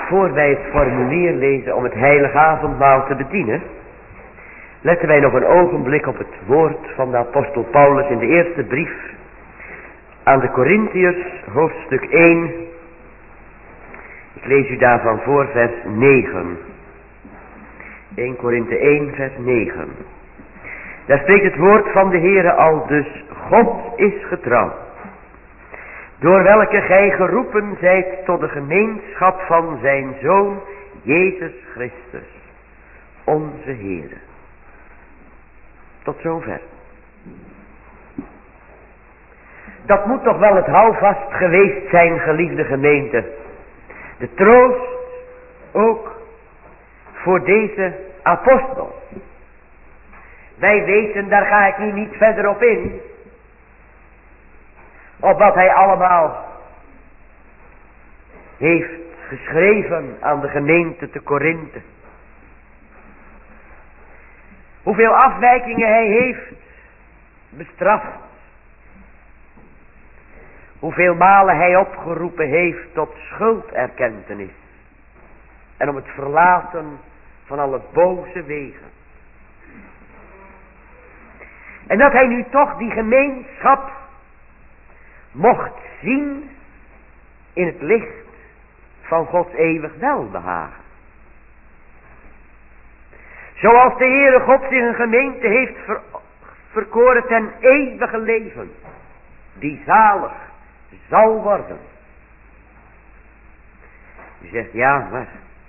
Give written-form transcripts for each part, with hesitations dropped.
Voor wij het formulier lezen om het heilige avondmaal te bedienen, letten wij nog een ogenblik op het woord van de apostel Paulus in de eerste brief aan de Korintiërs, hoofdstuk 1. Ik lees u daarvan voor vers 9. 1 Korinthe 1 vers 9. Daar spreekt het woord van de Heere al dus: God is getrouw, door welke gij geroepen zijt tot de gemeenschap van zijn Zoon Jezus Christus, onze Heere. Tot zover. Dat moet toch wel het houvast geweest zijn, geliefde gemeente. De troost ook voor deze apostel. Wij weten, daar ga ik nu niet verder op in, op wat hij allemaal heeft geschreven aan de gemeente te Korinthe. Hoeveel afwijkingen hij heeft bestraft. Hoeveel malen hij opgeroepen heeft tot schulderkentenis. En om het verlaten van alle boze wegen. En dat hij nu toch die gemeenschap mocht zien in het licht van Gods eeuwig welbehagen. Zoals de Heere God zich een gemeente heeft verkoren ten eeuwige leven, die zalig zal worden. U zegt, ja, maar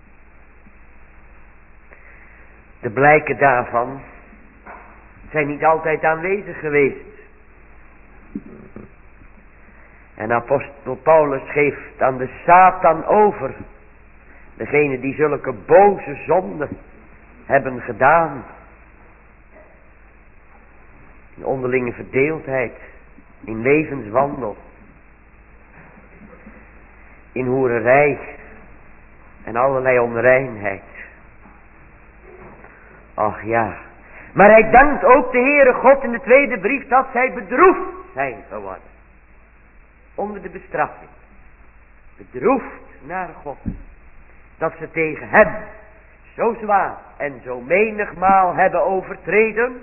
de blijken daarvan zijn niet altijd aanwezig geweest. En apostel Paulus geeft aan de Satan over, degene die zulke boze zonden hebben gedaan. In onderlinge verdeeldheid, in levenswandel, in hoererij en allerlei onreinheid. Ach ja, maar hij dankt ook de Heere God in de tweede brief dat zij bedroefd zijn geworden. Onder de bestraffing. Bedroefd naar God. Dat ze tegen hem zo zwaar en zo menigmaal hebben overtreden.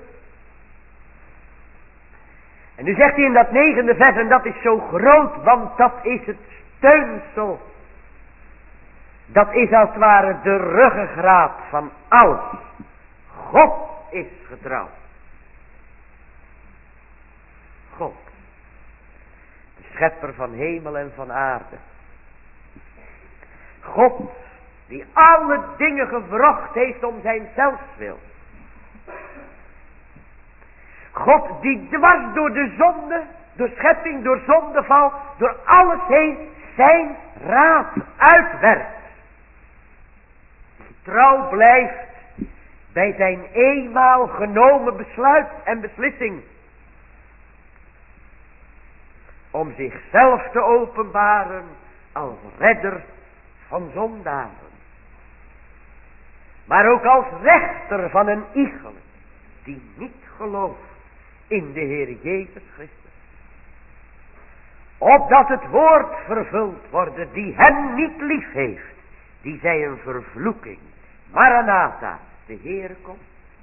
En nu zegt hij in dat 9e vers, en dat is zo groot, want dat is het steunsel. Dat is als het ware de ruggengraat van alles. God is getrouw. God. De schepper van hemel en van aarde. God die alle dingen gewrocht heeft om zijn zelfswil. God die dwars door de zonde, door schepping, door zondeval, door alles heen zijn raad uitwerkt. Trouw blijft bij zijn eenmaal genomen besluit en beslissing. Om zichzelf te openbaren als redder van zondaren. Maar ook als rechter van een iegelijk die niet gelooft in de Heer Jezus Christus. Opdat het woord vervuld worden die hem niet lief heeft, die zij een vervloeking. Maranatha, de Heere komt.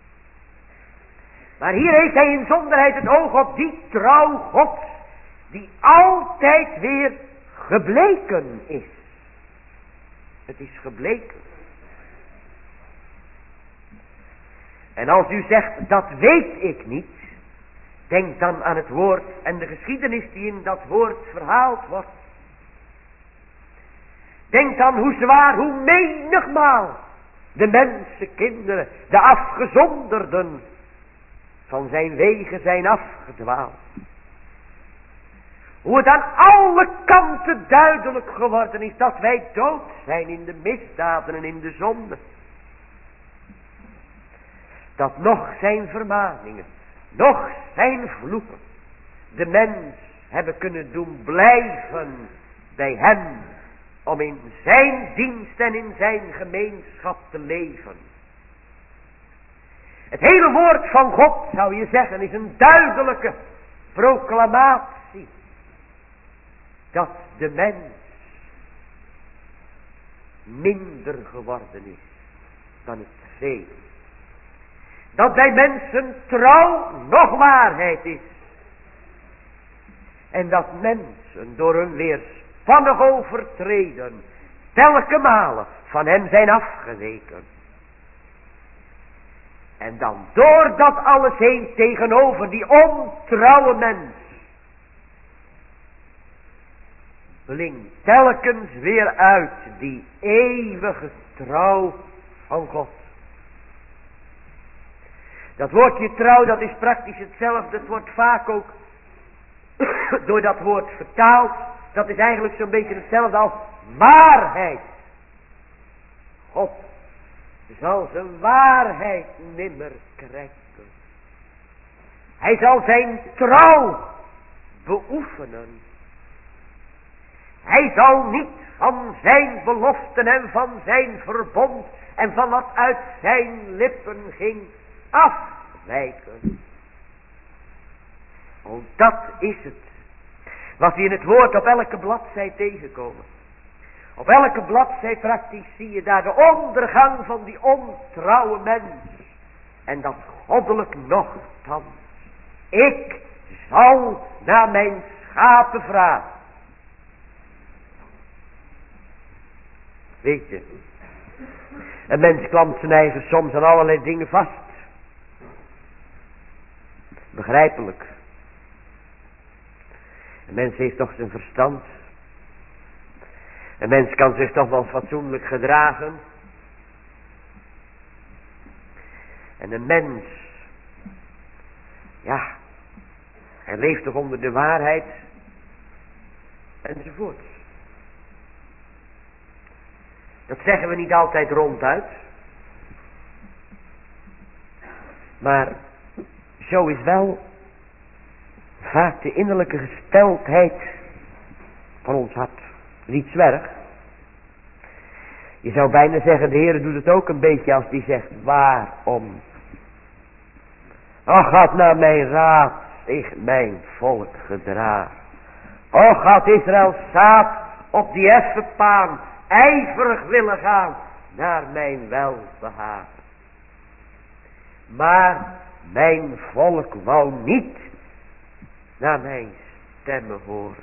Maar hier heeft hij in zonderheid het oog op die trouw Gods, die altijd weer gebleken is. Het is gebleken. En als u zegt, dat weet ik niet, denk dan aan het woord en de geschiedenis die in dat woord verhaald wordt. Denk dan hoe zwaar, hoe menigmaal de mensenkinderen, de afgezonderden, van zijn wegen zijn afgedwaald. Hoe het aan alle kanten duidelijk geworden is dat wij dood zijn in de misdaden en in de zonde. Dat nog zijn vermaningen, nog zijn vloeken, de mens hebben kunnen doen blijven bij hem, om in zijn dienst en in zijn gemeenschap te leven. Het hele woord van God, zou je zeggen, is een duidelijke proclamatie dat de mens minder geworden is dan het vee. Dat bij mensen trouw nog waarheid is. En dat mensen door hun weerspannig overtreden telke malen van hem zijn afgeweken. En dan door dat alles heen tegenover die ontrouwe mens blinkt telkens weer uit die eeuwige trouw van God. Dat woordje trouw, dat is praktisch hetzelfde. Het wordt vaak ook door dat woord vertaald. Dat is eigenlijk zo'n beetje hetzelfde als waarheid. God zal zijn waarheid nimmer krenken. Hij zal zijn trouw beoefenen. Hij zal niet van zijn beloften en van zijn verbond en van wat uit zijn lippen ging afwijken. Oh, dat is het. Wat we in het woord op elke bladzij tegenkomen. Op elke bladzij praktisch zie je daar de ondergang van die ontrouwe mens. En dat goddelijk nochtans. Ik zal naar mijn schapen vragen. Weet je, een mens klampt zijn eigen soms aan allerlei dingen vast. Begrijpelijk. Een mens heeft toch zijn verstand. Een mens kan zich toch wel fatsoenlijk gedragen. En een mens, ja, hij leeft toch onder de waarheid. Enzovoort. Dat zeggen we niet altijd ronduit. Maar zo is wel vaak de innerlijke gesteldheid van ons hart. Niet zwerg. Je zou bijna zeggen, de Heer doet het ook een beetje als die zegt, waarom? Ach, had naar mijn raad zich mijn volk gedragen. Och, had Israël zaad op die effenpaan ijverig willen gaan naar mijn welbehagen. Maar mijn volk wou niet naar mijn stemmen horen.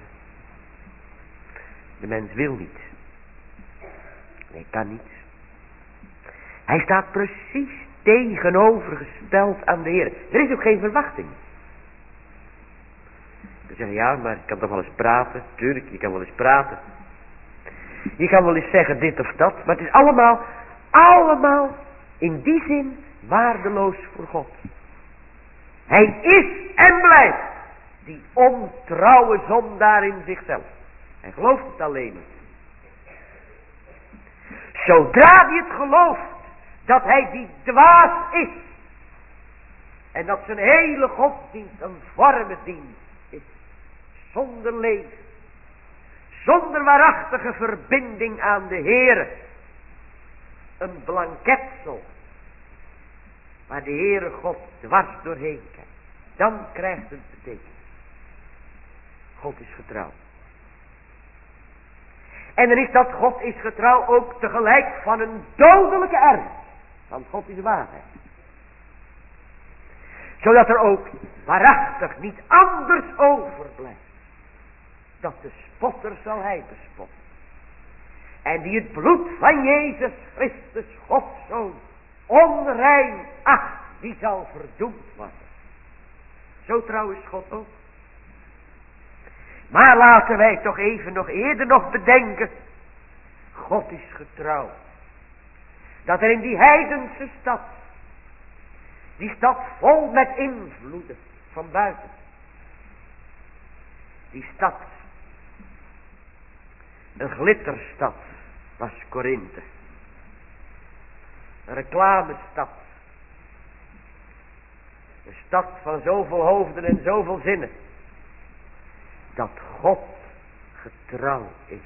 De mens wil niet. Nee, kan niet. Hij staat precies tegenovergesteld aan de Heer. Er is ook geen verwachting. Je zegt, ja, maar ik kan toch wel eens praten. Tuurlijk, je kan wel eens praten. Je kan wel eens zeggen dit of dat. Maar het is allemaal in die zin waardeloos voor God. Hij is en blijft die ontrouwe zondaar in zichzelf. Hij gelooft het alleen niet. Zodra hij het gelooft dat hij die dwaas is. En dat zijn hele godsdienst een vorme dienst is. Zonder leven. Zonder waarachtige verbinding aan de Heere. Een blanketsel. Waar de Heere God dwars doorheen kijkt. Dan krijgt het betekenis. God is getrouw. En dan is dat God is getrouw ook tegelijk van een dodelijke ernst. Want God is waarheid. Zodat er ook waarachtig niet anders overblijft. Dat de spotter zal hij bespotten. En die het bloed van Jezus Christus, Gods Zoon, onrein acht, die zal verdoemd worden. Zo trouw is God ook. Maar laten wij toch even nog eerder nog bedenken. God is getrouw. Dat er in die heidense stad. Die stad vol met invloeden van buiten. Die stad. Een glitterstad was Korinthe. Een reclamestad. Een stad van zoveel hoofden en zoveel zinnen. Dat God getrouw is.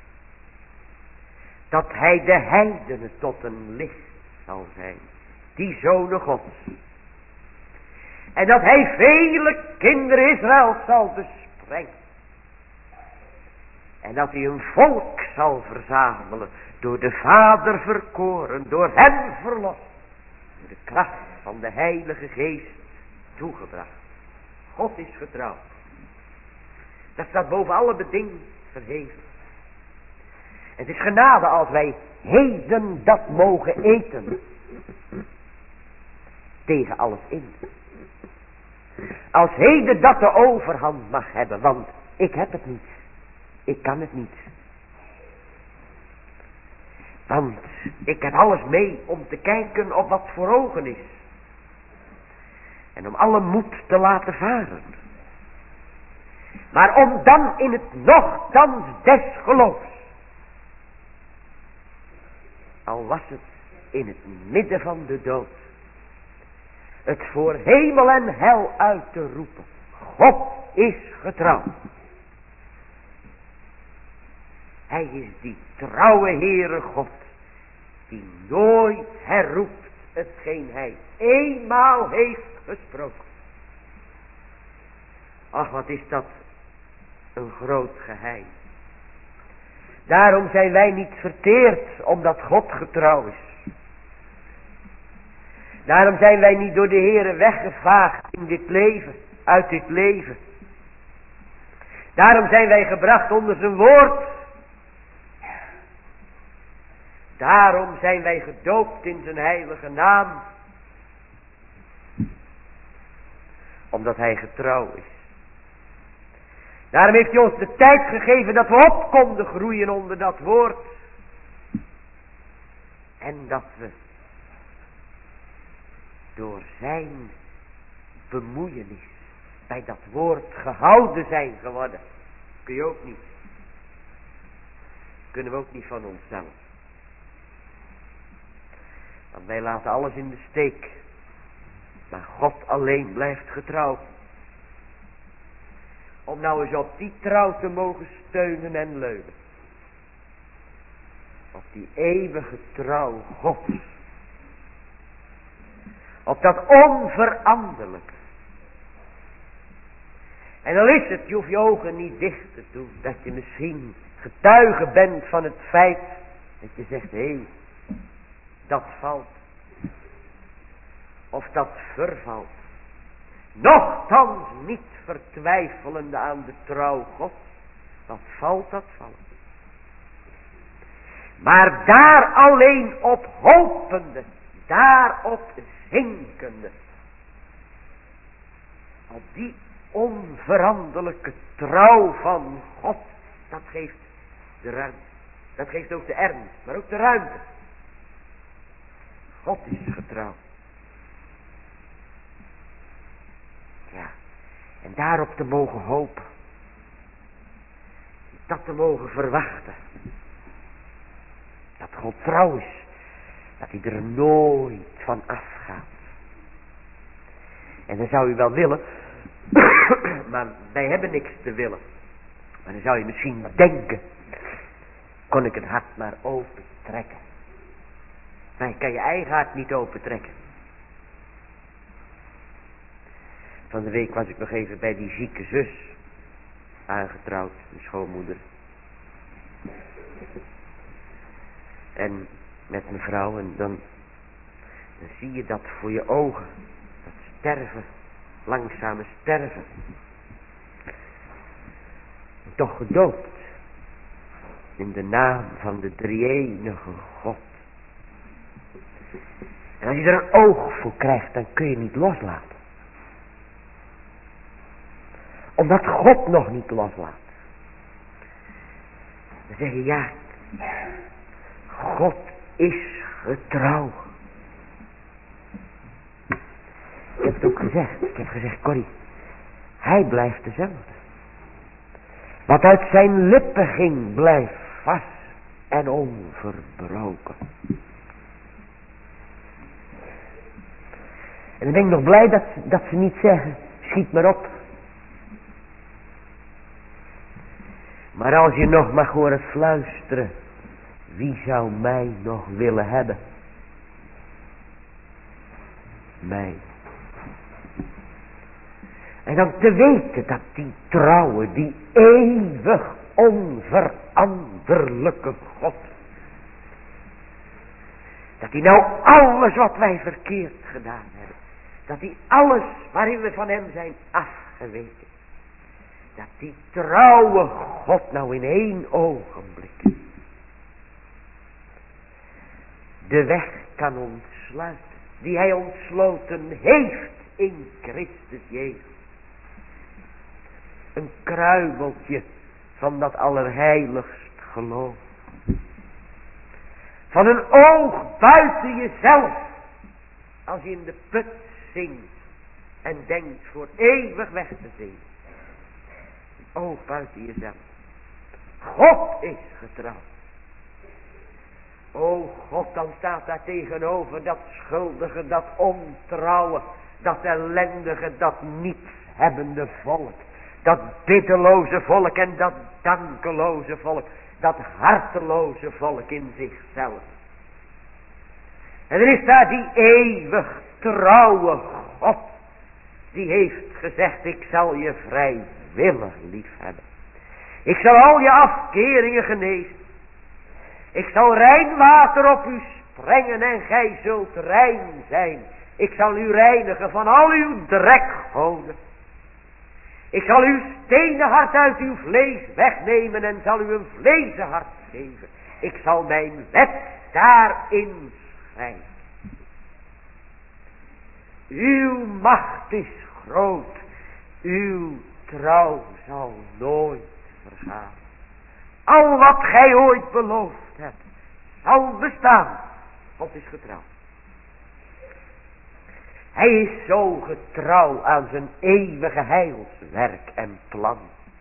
Dat hij de heidenen tot een licht zal zijn. Die zonen Gods. En dat hij vele kinderen Israël zal besprengen. En dat hij een volk zal verzamelen, door de Vader verkoren, door hem verlost, door de kracht van de Heilige Geest toegebracht. God is getrouw. Dat staat boven alle beding verheven. Het is genade als wij heden dat mogen eten. Tegen alles in. Als heden dat de overhand mag hebben, want ik heb het niet. Ik kan het niet. Want ik heb alles mee om te kijken op wat voor ogen is. En om alle moed te laten varen. Maar om dan in het nochtans des geloofs, al was het in het midden van de dood, het voor hemel en hel uit te roepen. God is getrouw. Hij is die trouwe Heere God, die nooit herroept hetgeen hij eenmaal heeft gesproken. Ach, wat is dat een groot geheim. Daarom zijn wij niet verteerd, omdat God getrouw is. Daarom zijn wij niet door de Heere weggevaagd in dit leven, uit dit leven. Daarom zijn wij gebracht onder zijn woord. Daarom zijn wij gedoopt in zijn heilige naam. Omdat hij getrouw is. Daarom heeft hij ons de tijd gegeven dat we op konden groeien onder dat woord. En dat we door zijn bemoeienis bij dat woord gehouden zijn geworden. Kun je ook niet. Kunnen we ook niet van onszelf. Want wij laten alles in de steek. Maar God alleen blijft getrouw. Om nou eens op die trouw te mogen steunen en leunen. Op die eeuwige trouw Gods. Op dat onveranderlijke. En dan is het, je hoeft je ogen niet dicht te doen. Dat je misschien getuige bent van het feit. Dat je zegt, hé, dat valt. Of dat vervalt. Nochtans niet vertwijfelende aan de trouw God. Wat valt, dat valt. Maar daar alleen op hopende. Daarop zinkende. Op die onveranderlijke trouw van God. Dat geeft de ruimte. Dat geeft ook de ernst. Maar ook de ruimte. God is getrouw. Ja. En daarop te mogen hopen. Dat te mogen verwachten. Dat God trouw is. Dat hij er nooit van afgaat. En dan zou u wel willen. Maar wij hebben niks te willen. Maar dan zou je misschien denken. Kon ik het hart maar opentrekken. Maar je kan je eigen hart niet opentrekken. Van de week was ik nog even bij die zieke zus. Aangetrouwd, mijn schoonmoeder. En met mijn vrouw. En dan zie je dat voor je ogen. Dat sterven. Langzame sterven. En toch gedoopt. In de naam van de drie-enige God. En als je er een oog voor krijgt, dan kun je niet loslaten. Omdat God nog niet loslaat. Dan zeg je, ja, God is getrouw. Ik heb het ook gezegd. Ik heb gezegd, Corrie, hij blijft dezelfde. Wat uit zijn lippen ging, blijft vast en onverbroken. En dan ben ik nog blij dat ze niet zeggen, schiet maar op. Maar als je nog mag horen fluisteren, wie zou mij nog willen hebben? Mij. En dan te weten dat die trouwe, die eeuwig onveranderlijke God. Dat hij nou alles wat wij verkeerd gedaan hebben, dat hij alles waarin we van hem zijn afgeweken, dat die trouwe God nou in 1 ogenblik de weg kan ontsluiten, die hij ontsloten heeft in Christus Jezus. Een kruimeltje van dat allerheiligst geloof. Van een oog buiten jezelf, als je in de put zingt en denkt voor eeuwig weg te zingen. Een oog buiten jezelf. God is getrouw. O God, dan staat daar tegenover dat schuldige, dat ontrouwe, dat ellendige, dat nietshebbende volk. Dat biddeloze volk en dat dankeloze volk. Dat harteloze volk in zichzelf. En er is daar die eeuwig trouwe God. Die heeft gezegd, ik zal je vrijwillig lief hebben. Ik zal al je afkeringen genezen. Ik zal rein water op u sprengen en gij zult rein zijn. Ik zal u reinigen van al uw drekgoden. Ik zal uw stenen hart uit uw vlees wegnemen en zal u een vleesen hart geven. Ik zal mijn wet daarin schrijven. Uw macht is groot. Uw trouw zal nooit vergaan. Al wat gij ooit beloofd hebt, zal bestaan. God is getrouw. Hij is zo getrouw aan zijn eeuwige heilswerk en plan,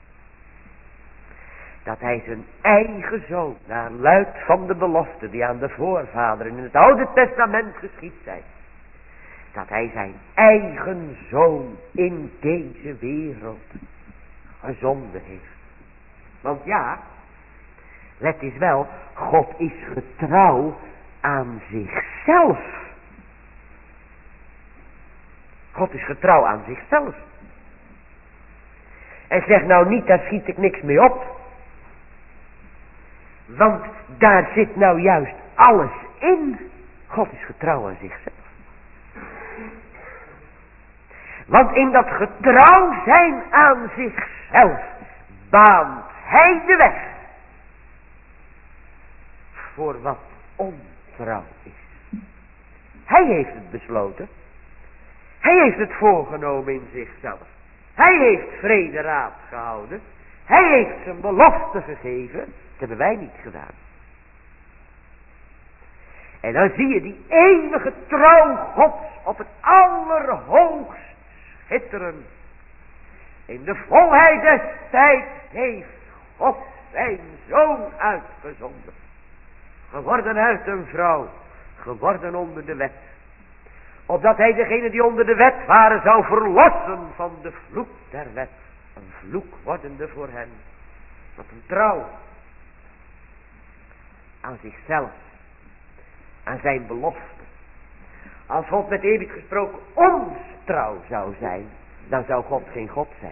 dat hij zijn eigen zoon, naar luid van de belofte die aan de voorvaderen in het Oude Testament geschied zijn, dat hij zijn eigen zoon in deze wereld gezonden heeft. Want ja, let eens wel, God is getrouw aan zichzelf. God is getrouw aan zichzelf. En zeg nou niet, daar schiet ik niks mee op. Want daar zit nou juist alles in. God is getrouw aan zichzelf. Want in dat getrouw zijn aan zichzelf baant hij de weg voor wat ontrouw is. Hij heeft het besloten. Hij heeft het voorgenomen in zichzelf. Hij heeft vrede raad gehouden. Hij heeft zijn belofte gegeven. Dat hebben wij niet gedaan. En dan zie je die eeuwige trouw Gods op het allerhoogst schitteren. In de volheid des tijds heeft God zijn zoon uitgezonden. Geworden uit een vrouw. Geworden onder de wet. Opdat hij degene die onder de wet waren zou verlossen van de vloek der wet. Een vloek wordende voor hen. Wat een trouw. Aan zichzelf. Aan zijn belofte. Als God met eeuwig gesproken ons trouw zou zijn, dan zou God geen God zijn.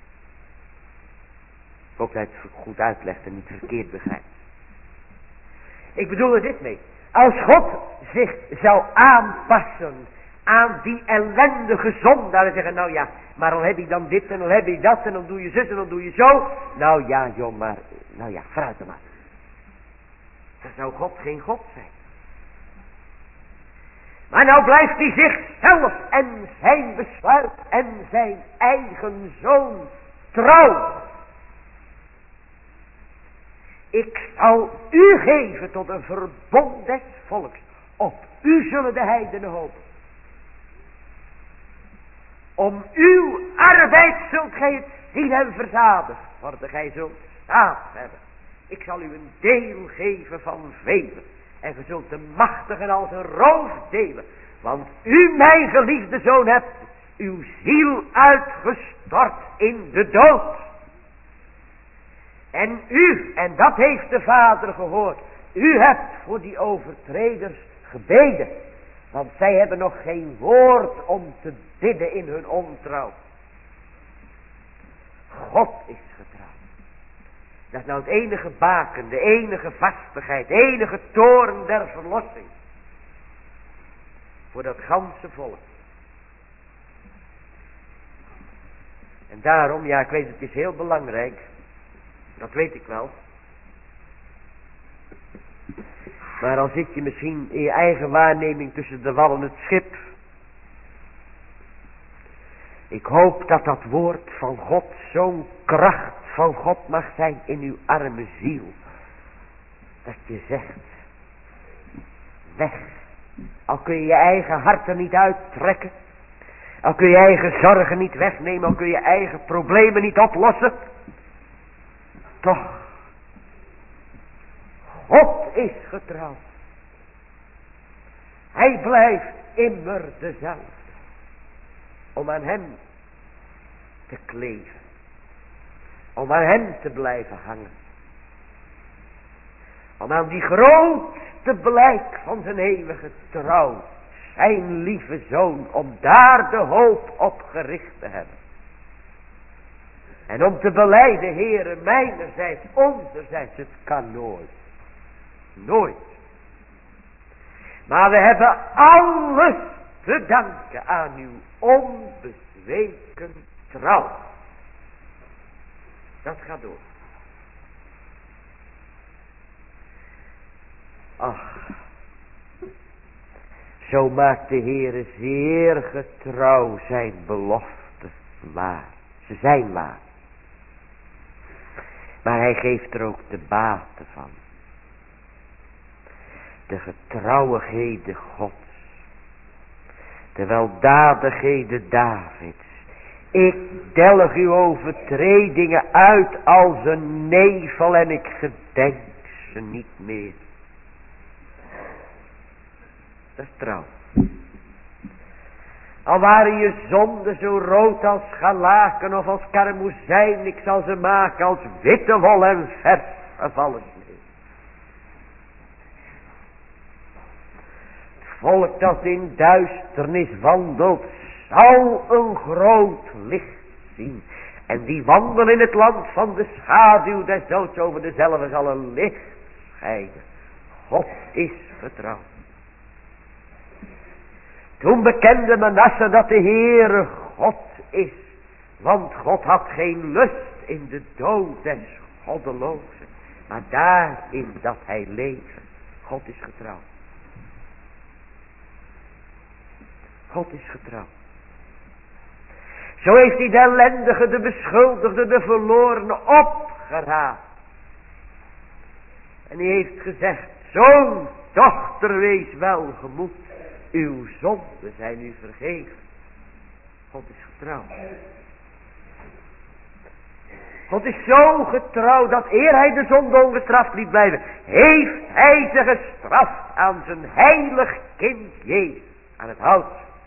Ik hoop dat het goed uitlegt en niet verkeerd begrijpt. Ik bedoel er dit mee. Als God zich zou aanpassen aan die ellendige zondaar en zeggen, nou ja, maar dan heb je dan dit en dan heb je dat en dan doe je zus en dan doe je zo. Nou ja, joh, maar, nou ja, vooruit dan maar. Dan zou God geen God zijn. Maar nou blijft hij zichzelf en zijn besluit en zijn eigen zoon trouw. Ik zal u geven tot een verbond des volks. Op u zullen de heidenen hopen. Om uw arbeid zult gij het zien en verzadigd worden. Gij zult staat hebben. Ik zal u een deel geven van velen. En ge zult de machtigen als een roof delen. Want u, mijn geliefde zoon, hebt uw ziel uitgestort in de dood. En u, en dat heeft de Vader gehoord, u hebt voor die overtreders gebeden. Want zij hebben nog geen woord om te bidden in hun ontrouw. God is getrouw. Dat is nou het enige baken, de enige vastigheid, de enige toren der verlossing. Voor dat ganse volk. En daarom, ja, ik weet het is heel belangrijk. Dat weet ik wel. Maar al zit je misschien in je eigen waarneming tussen de wal en het schip. Ik hoop dat dat woord van God zo'n kracht van God mag zijn in uw arme ziel. Dat je zegt, weg. Al kun je je eigen hart er niet uittrekken. Al kun je eigen zorgen niet wegnemen. Al kun je eigen problemen niet oplossen. Toch. God is getrouw. Hij blijft immer dezelfde. Om aan hem te kleven. Om aan hem te blijven hangen. Om aan die grootste blijk van zijn eeuwige trouw. Zijn lieve zoon. Om daar de hoop op gericht te hebben. En om te belijden, Heere, mijnerzijds, onderzijds, het kan nooit. Nooit. Maar we hebben alles te danken aan uw onbezweken trouw. Dat gaat door. Ach, zo maakt de Heere zeer getrouw zijn beloften waar. Ze zijn waar. Maar hij geeft er ook de baten van. De getrouwigheden Gods. De weldadigheden Davids. Ik delg uw overtredingen uit als een nevel en ik gedenk ze niet meer. Dat is trouw. Al waren je zonden zo rood als scharlaken of als karmozijn, ik zal ze maken als witte wol en vers gevallen sneeuw. Het volk dat in duisternis wandelt, zal een groot licht zien. En die wandelen in het land van de schaduw des doods, over dezelfde zal een licht schijnen. God is getrouw. Toen bekende Manasse dat de Heere God is. Want God had geen lust in de dood des goddelozen. Maar daarin dat hij leeft. God is getrouw. God is getrouw. Zo heeft hij de ellendige, de beschuldigde, de verlorene opgeraapt. En hij heeft gezegd, zoon, dochter, wees welgemoed. Uw zonden zijn u vergeven. God is getrouw. God is zo getrouw dat eer hij de zonde ongestraft liet blijven, heeft hij ze gestraft aan zijn heilig kind Jezus aan het hout.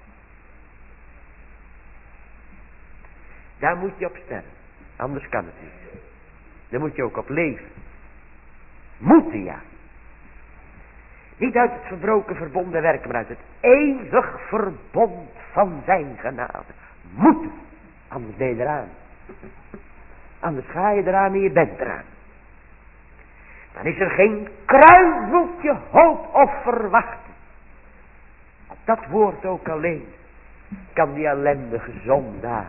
Daar moet je op sterven. Anders kan het niet. Daar moet je ook op leven. Moeten, ja. Niet uit het verbroken verbonden werken, maar uit het eeuwig verbond van zijn genade. Moeten. Anders ben je eraan. Anders ga je eraan en je bent eraan. Dan is er geen kruimeltje hoop of verwachting. Op dat woord ook alleen kan die ellendige zondaar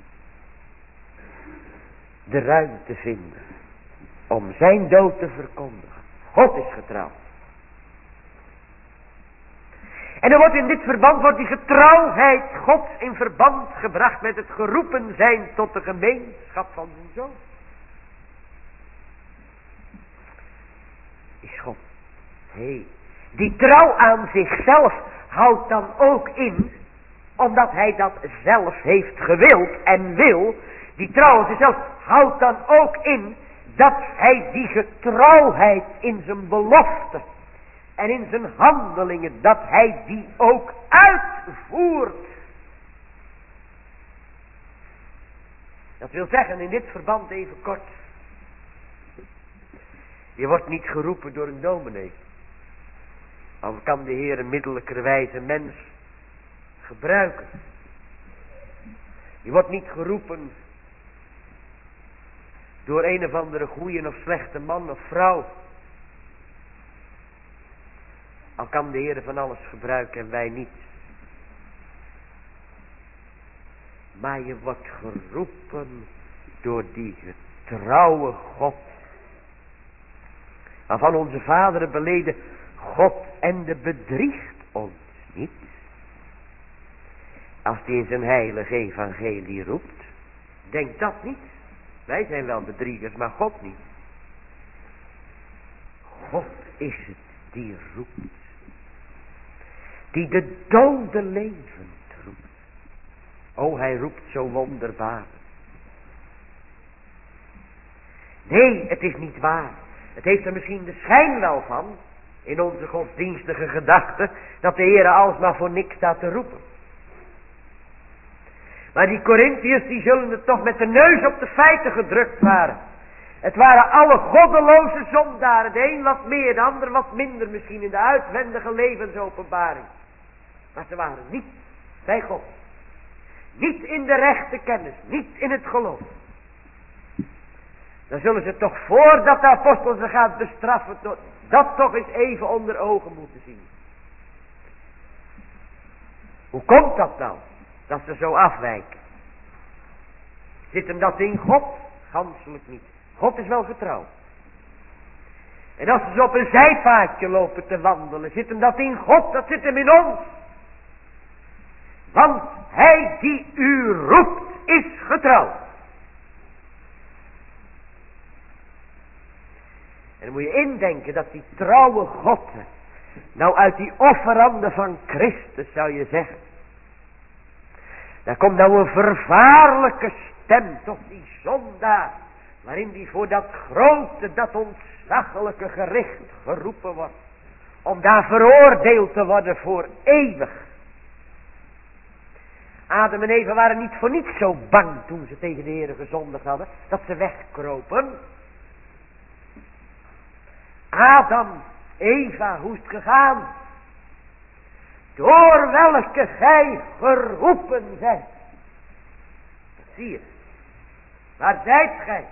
de ruimte vinden om zijn dood te verkondigen. God is getrouw. En er wordt in dit verband die getrouwheid Gods in verband gebracht met het geroepen zijn tot de gemeenschap van zijn zoon. Is God. Die trouw aan zichzelf houdt dan ook in, omdat hij dat zelf heeft gewild en wil, die trouw aan zichzelf houdt dan ook in dat hij die getrouwheid in zijn belofte en in zijn handelingen, dat hij die ook uitvoert. Dat wil zeggen, in dit verband even kort. Je wordt niet geroepen door een dominee. Al kan de Heer een middelijkerwijze mens gebruiken. Je wordt niet geroepen door een of andere goeie of slechte man of vrouw. Al kan de Heer van alles gebruiken en wij niet. Maar je wordt geroepen door die getrouwe God. Waarvan onze vaderen beleden, God en de bedriegt ons niet. Als die in zijn heilige evangelie roept. Denk dat niet. Wij zijn wel bedriegers, maar God niet. God is het die roept. Die de dode levend roept. O, hij roept zo wonderbaar. Nee, het is niet waar. Het heeft er misschien de schijn wel van, in onze godsdienstige gedachten, dat de Heer alsmaar voor niks staat te roepen. Maar die Korintiërs, die zullen het toch met de neus op de feiten gedrukt waren. Het waren alle goddeloze zondaren, de een wat meer, de ander wat minder misschien in de uitwendige levensopenbaring. Maar ze waren niet bij God. Niet in de rechte kennis, niet in het geloof. Dan zullen ze toch voordat de apostel ze gaat bestraffen, dat toch eens even onder ogen moeten zien. Hoe komt dat nou? Dat ze zo afwijken. Zit hem dat in God? Ganselijk niet. God is wel getrouw. En als ze op een zijpaadje lopen te wandelen, zit hem dat in God? Dat zit hem in ons. Want hij die u roept is getrouw. En dan moet je indenken dat die trouwe God, nou uit die offerande van Christus zou je zeggen. Daar komt nou een vervaarlijke stem tot die zondaar. Waarin die voor dat grote, dat ontzaglijke gericht geroepen wordt. Om daar veroordeeld te worden voor eeuwig. Adam en Eva waren niet voor niets zo bang toen ze tegen de Heer gezondigd hadden. Dat ze wegkropen. Adam, Eva, hoe is het gegaan? Door welke gij geroepen zijt. Dat zie je. Waar zijt gij?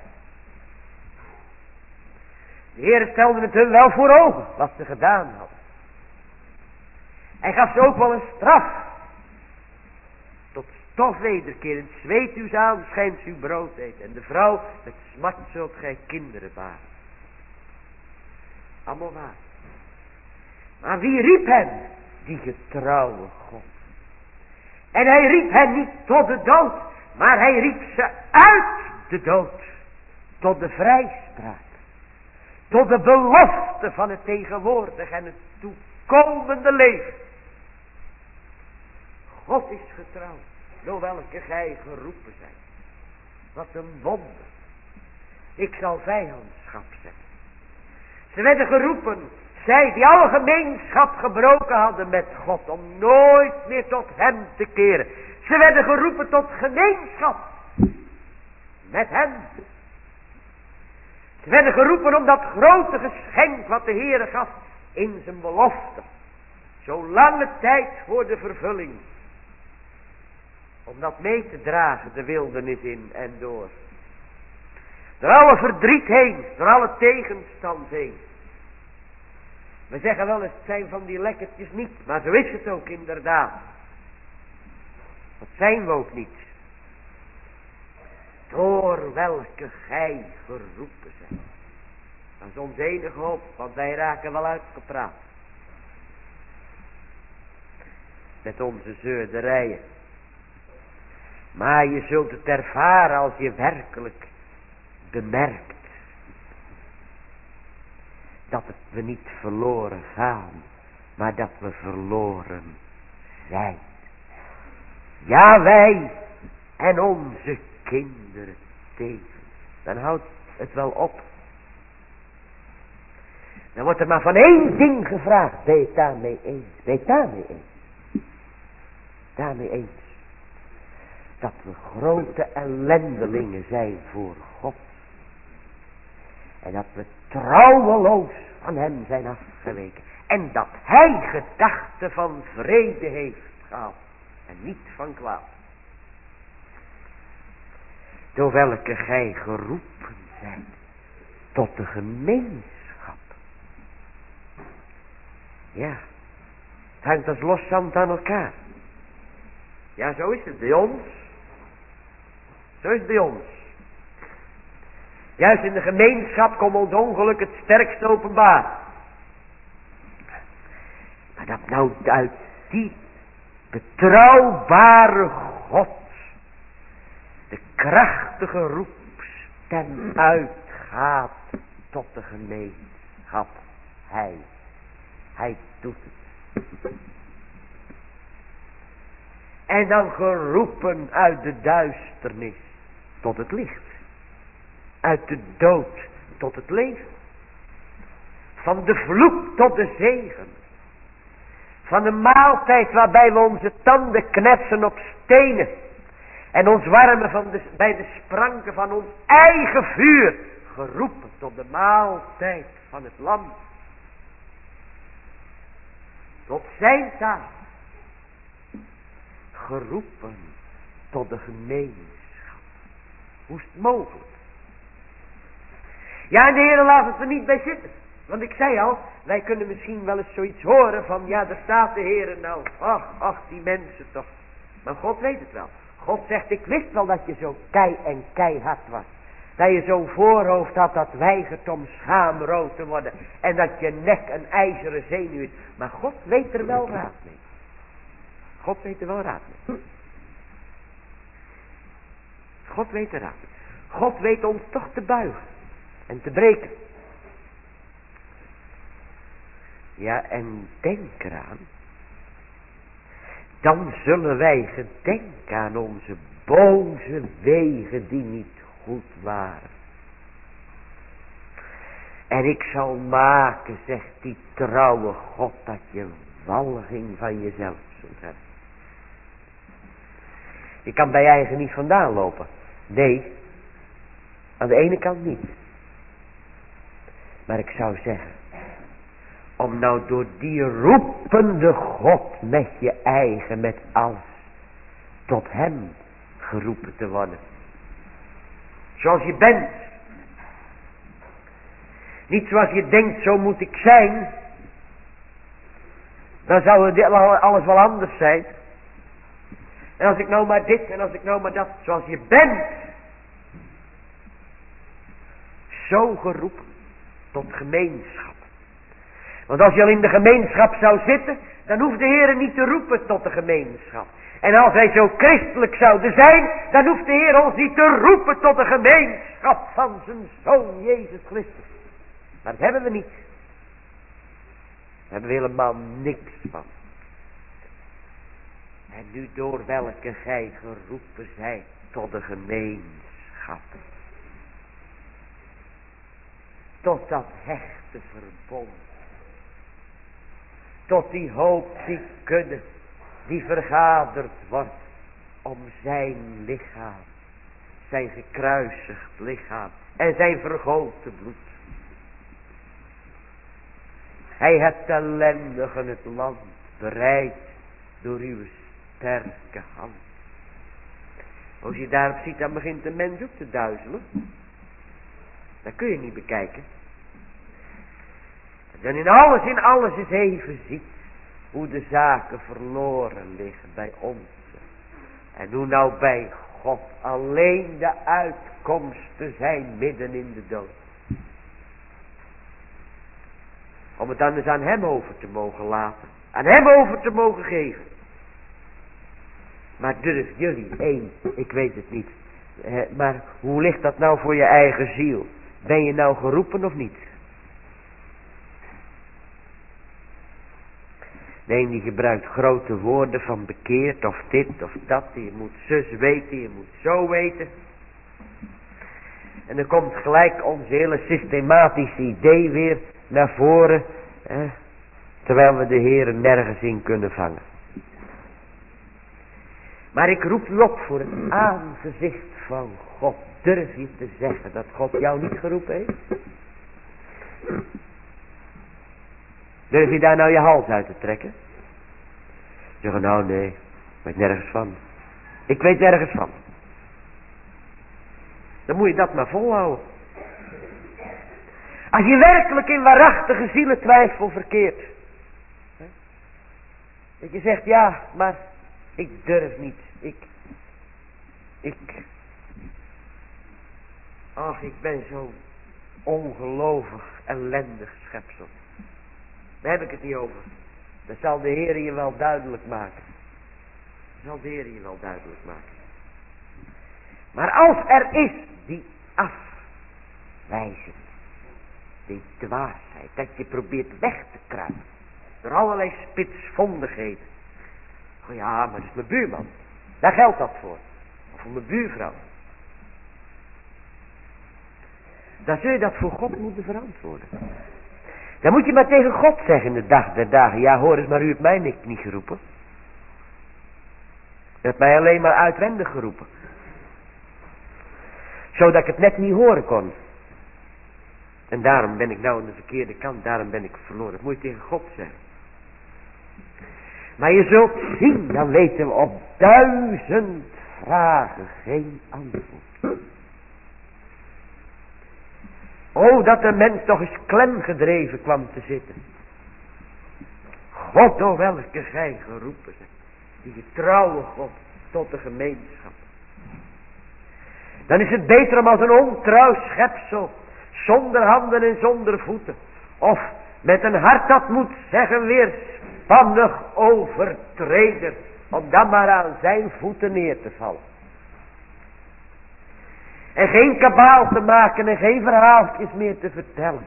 De Heer stelde het hun wel voor ogen, wat ze gedaan hadden. Hij gaf ze ook wel een straf. Tot stof wederkeer, in het zweet uw aanschijnt uw brood eet. En de vrouw, met smart zult gij kinderen baren. Allemaal waar. Maar wie riep hen? Die getrouwe God. En hij riep hen niet tot de dood, maar hij riep ze uit de dood. Tot de vrijspraak. Tot de belofte van het tegenwoordig en het toekomende leven. God is getrouw, door welke gij geroepen zijt. Wat een wonder. Ik zal vijandschap zetten. Ze werden geroepen, zij die alle gemeenschap gebroken hadden met God, om nooit meer tot hem te keren. Ze werden geroepen tot gemeenschap met hem. Ze werden geroepen om dat grote geschenk wat de Heere gaf in zijn belofte. Zo lange tijd voor de vervulling. Om dat mee te dragen, de wildernis in en door. Door alle verdriet heen, door alle tegenstand heen. We zeggen wel eens, het zijn van die lekkertjes niet, maar zo is het ook inderdaad. Dat zijn we ook niet. Door welke gij geroepen zijn. Dat is ons enige hoop, want wij raken wel uitgepraat. Met onze zeurderijen. Maar je zult het ervaren als je werkelijk bemerkt. Dat we niet verloren gaan, maar dat we verloren zijn. Ja, wij en onze kinderen tevens. Dan houdt het wel op. Dan wordt er maar van één ding gevraagd. Ben je het daarmee eens? Ben je het daarmee eens? Daarmee eens. Dat we grote ellendelingen zijn voor God. En dat we trouweloos van hem zijn afgeweken. En dat hij gedachten van vrede heeft gehad. En niet van kwaad. Door welke gij geroepen zijt tot de gemeenschap. Ja, het hangt als los zand aan elkaar. Ja, zo is het bij ons. Zo is het bij ons. Juist in de gemeenschap komt ons ongeluk het sterkst openbaar. Maar dat nou uit die betrouwbare God de krachtige roepstem uitgaat tot de gemeenschap. Hij doet het. En dan geroepen uit de duisternis tot het licht. Uit de dood tot het leven. Van de vloek tot de zegen. Van de maaltijd waarbij we onze tanden knetsen op stenen. En ons warmen bij de spranken van ons eigen vuur. Geroepen tot de maaltijd van het lam. Tot zijn taal. Geroepen tot de gemeenschap. Hoe is het mogelijk? Ja, en de Heer laat het er niet bij zitten. Want ik zei al, wij kunnen misschien wel eens zoiets horen van, ja, daar staat de Heer nou. Ach, die mensen toch. Maar God weet het wel. God zegt, ik wist wel dat je zo keihard was. Dat je zo'n voorhoofd had dat weigert om schaamrood te worden. En dat je nek een ijzeren zenuw is. Maar God weet er wel raad mee. God weet er wel raad mee. God weet er raad mee. God weet ons toch te buigen. En te breken. Ja, en denk eraan. Dan zullen wij gedenken aan onze boze wegen die niet goed waren. En ik zal maken, zegt die trouwe God, dat je walging van jezelf zult hebben. Je kan bij je eigen niet vandaan lopen. Nee, aan de ene kant niet. Maar ik zou zeggen, om nou door die roepende God met je eigen, met alles, tot hem geroepen te worden. Zoals je bent. Niet zoals je denkt, zo moet ik zijn. Dan zou alles wel anders zijn. En als ik nou maar dit en als ik nou maar dat. Zoals je bent. Zo geroepen tot gemeenschap. Want als je al in de gemeenschap zou zitten, dan hoeft de Heer niet te roepen tot de gemeenschap. En als wij zo christelijk zouden zijn, dan hoeft de Heer ons niet te roepen tot de gemeenschap van zijn Zoon Jezus Christus. Maar dat hebben we niet. Daar hebben we helemaal niks van. En nu door welke gij geroepen zijt tot de gemeenschap. Tot dat hechte verbond. Tot die hoop, die kudde, die vergaderd wordt om zijn lichaam. Zijn gekruisigd lichaam en zijn vergoten bloed. Hij heeft ellendigen het land bereid door uw sterke hand. Als je daarop ziet, dan begint de mens ook te duizelen. Dat kun je niet bekijken. Dan in alles is even ziet hoe de zaken verloren liggen bij ons. En hoe nou bij God alleen de uitkomsten zijn midden in de dood. Om het dan eens aan hem over te mogen laten. Aan hem over te mogen geven. Maar durf jullie, ik weet het niet. Maar hoe ligt dat nou voor je eigen ziel? Ben je nou geroepen of niet? De een die gebruikt grote woorden van bekeerd of dit of dat. Je moet zus weten, je moet zo weten. En dan komt gelijk ons hele systematische idee weer naar voren. Terwijl we de Heer nergens in kunnen vangen. Maar ik roep u op voor het aangezicht van God. Durf je te zeggen dat God jou niet geroepen heeft? Durf je daar nou je hals uit te trekken? Zeggen nou nee, ik weet nergens van. Ik weet nergens van. Dan moet je dat maar volhouden. Als je werkelijk in waarachtige zielentwijfel verkeert. Dat je zegt, ja, maar ik durf niet. Ach, ik ben zo'n ongelovig, ellendig schepsel. Daar heb ik het niet over. Dat zal de Heer je wel duidelijk maken. Maar als er is die afwijzing, die dwaasheid, dat je probeert weg te kruipen door allerlei spitsvondigheden. Oh ja, maar dat is mijn buurman. Daar geldt dat voor. Of voor mijn buurvrouw. Dan zul je dat voor God moeten verantwoorden. Dan moet je maar tegen God zeggen in de dag der dagen. Ja, hoor eens, maar u hebt mij niet geroepen. U hebt mij alleen maar uitwendig geroepen. Zodat ik het net niet horen kon. En daarom ben ik nou aan de verkeerde kant. Daarom ben ik verloren. Dat moet je tegen God zeggen. Maar je zult zien, dan weten we op 1000 vragen geen antwoord. Oh, dat de mens toch eens klem gedreven kwam te zitten. God, door welke gij geroepen bent. Die getrouwe God tot de gemeenschap. Dan is het beter om als een ontrouw schepsel, zonder handen en zonder voeten, of met een hart dat moet zeggen weerspannig overtreder, om dan maar aan zijn voeten neer te vallen. En geen kabaal te maken en geen verhaaltjes meer te vertellen.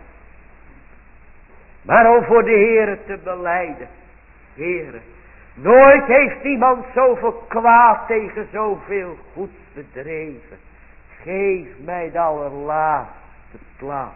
Maar om voor de Heere te belijden. Heere, nooit heeft iemand zoveel kwaad tegen zoveel goeds bedreven. Geef mij de allerlaatste plaats.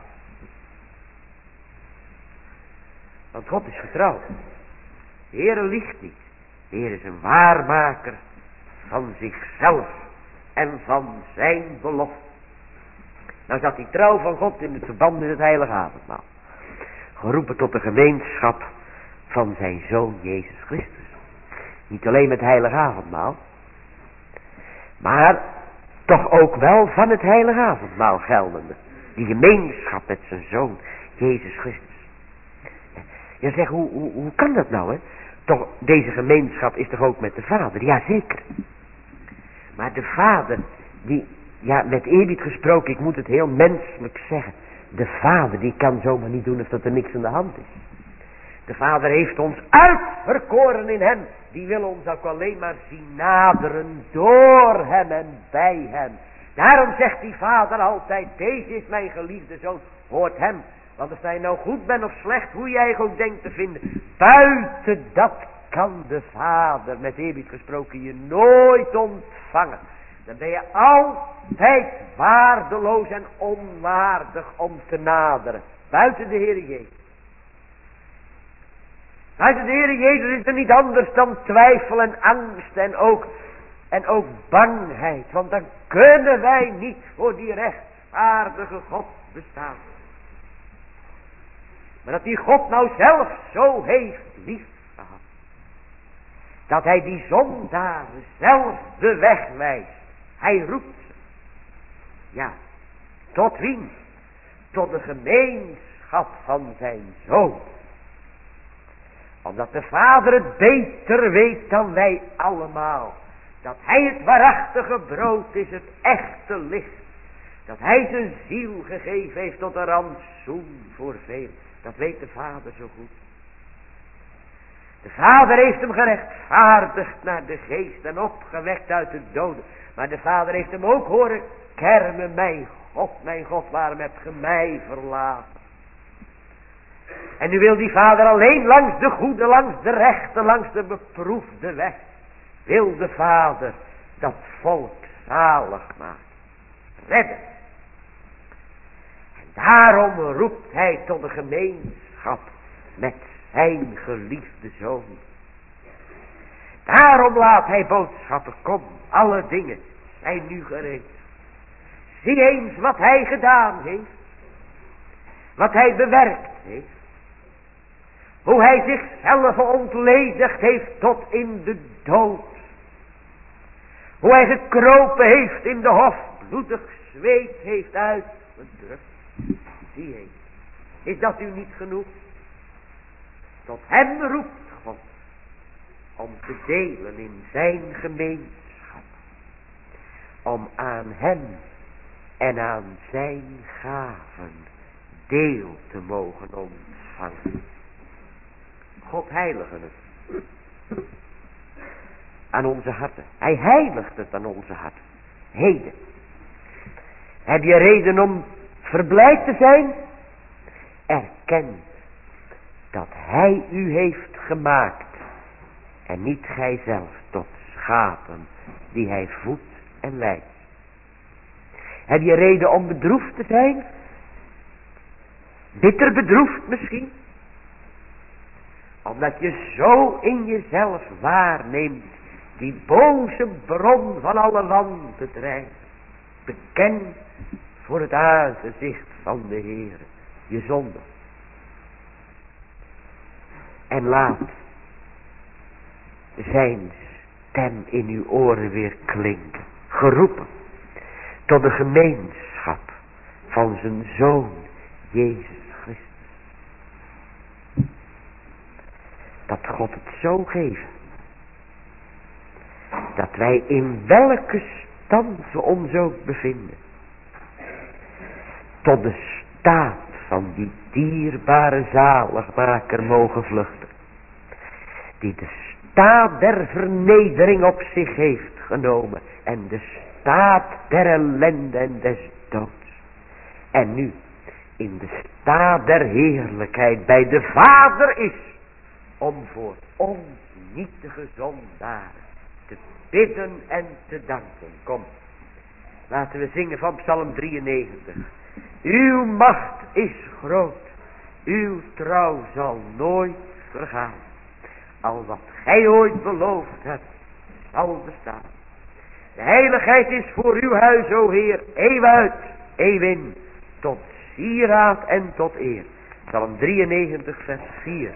Want God is getrouw. De Heere liegt niet. De Heer is een waarmaker van zichzelf en van zijn belofte. Nou zat die trouw van God in het verband met het heilige avondmaal. Geroepen tot de gemeenschap van zijn Zoon Jezus Christus. Niet alleen met het heilige avondmaal. Maar toch ook wel van het heilige avondmaal geldende. Die gemeenschap met zijn Zoon Jezus Christus. Je zegt, hoe kan dat nou, hè? Toch, deze gemeenschap is toch ook met de Vader? Jazeker. Maar de Vader, die, ja, met eerbied gesproken, ik moet het heel menselijk zeggen. De Vader, die kan zomaar niet doen alsof er niks aan de hand is. De Vader heeft ons uitverkoren in hem. Die wil ons ook alleen maar zien naderen door hem en bij hem. Daarom zegt die Vader altijd, deze is mijn geliefde Zoon, hoort hem. Want of jij nou goed bent of slecht, hoe jij ook denkt te vinden, buiten dat kan de Vader, met eerbied gesproken, je nooit ontvangen. Dan ben je altijd waardeloos en onwaardig om te naderen. Buiten de Heer Jezus. Buiten de Heer Jezus is er niet anders dan twijfel en angst en ook bangheid. Want dan kunnen wij niet voor die rechtvaardige God bestaan. Maar dat die God nou zelf zo heeft lief gehad. Dat hij die zondaren zelf de weg wijst. Hij roept ze. Ja, tot wie? Tot de gemeenschap van zijn Zoon. Omdat de Vader het beter weet dan wij allemaal. Dat hij het waarachtige brood is, het echte licht. Dat hij zijn ziel gegeven heeft tot een rantsoen voor veel. Dat weet de Vader zo goed. De Vader heeft hem gerechtvaardigd naar de geest en opgewekt uit de doden. Maar de Vader heeft hem ook horen kermen. Mijn God, waarom hebt ge mij verlaten? En nu wil die Vader alleen langs de goede, langs de rechte, langs de beproefde weg. Wil de Vader dat volk zalig maken. Redden. En daarom roept hij tot de gemeenschap met zijn geliefde Zoon. Daarom laat hij boodschappen komen. Alle dingen zijn nu gereed. Zie eens wat hij gedaan heeft. Wat hij bewerkt heeft. Hoe hij zichzelf ontledigd heeft tot in de dood. Hoe hij gekropen heeft in de hof. Bloedig zweet heeft uitgedrukt. Zie eens. Is dat u niet genoeg? Tot hem roept God om te delen in zijn gemeenschap. Om aan hem en aan zijn gaven deel te mogen ontvangen. God heilige het aan onze harten. Hij heiligt het aan onze harten. Heden. Heb je reden om verblijd te zijn? Erken dat hij u heeft gemaakt en niet gij zelf tot schapen die hij voedt en leidt. Heb je reden om bedroefd te zijn? Bitter bedroefd misschien? Omdat je zo in jezelf waarneemt die boze bron van alle wanbedrijf. Beken voor het aangezicht van de Heer je zonde. En laat zijn stem in uw oren weer klinken. Geroepen tot de gemeenschap van zijn Zoon Jezus Christus. Dat God het zo geven. Dat wij in welke stand we ons ook bevinden. Tot de staat van die dierbare zaligmaker mogen vluchten. Die de staat der vernedering op zich heeft genomen. En de staat der ellende en des doods. En nu in de staat der heerlijkheid bij de Vader is. Om voor ons nietige zondaren te bidden en te danken. Kom, laten we zingen van Psalm 93. Uw macht is groot. Uw trouw zal nooit vergaan. Al wat gij ooit beloofd hebt, zal bestaan. De heiligheid is voor uw huis, o Heer, eeuw uit, eeuw in, tot sieraad en tot eer. Psalm 93 vers 4.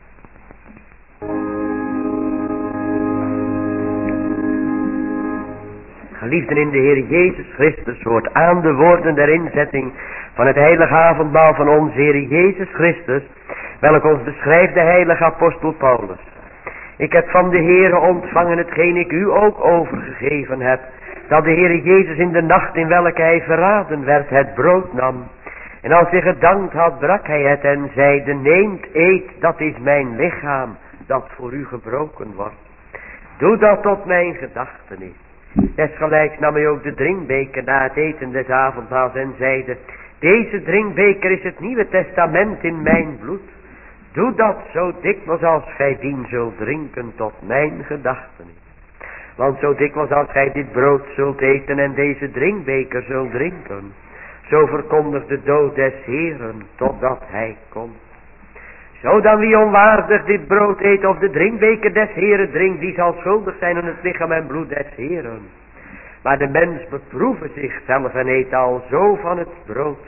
Geliefden in de Heer Jezus Christus, hoort aan de woorden der inzetting van het heilige avondmaal van onze Heer Jezus Christus, welk ons beschrijft de heilige apostel Paulus. Ik heb van de Heere ontvangen hetgeen ik u ook overgegeven heb, dat de Heere Jezus in de nacht in welke hij verraden werd het brood nam. En als hij gedankt had, brak hij het en zeide, neemt, eet, dat is mijn lichaam, dat voor u gebroken wordt. Doe dat tot mijn gedachtenis. Desgelijks nam hij ook de drinkbeker na het eten des avondmaals en zeide, deze drinkbeker is het Nieuwe Testament in mijn bloed. Doe dat zo dikwijls als gij dien zult drinken tot mijn gedachtenis. Want zo dikwijls als gij dit brood zult eten en deze drinkbeker zult drinken, zo verkondigt de dood des Heeren totdat hij komt. Zo dan wie onwaardig dit brood eet of de drinkbeker des Heeren drinkt, die zal schuldig zijn aan het lichaam en bloed des Heeren. Maar de mens beproeve zichzelf en eet al zo van het brood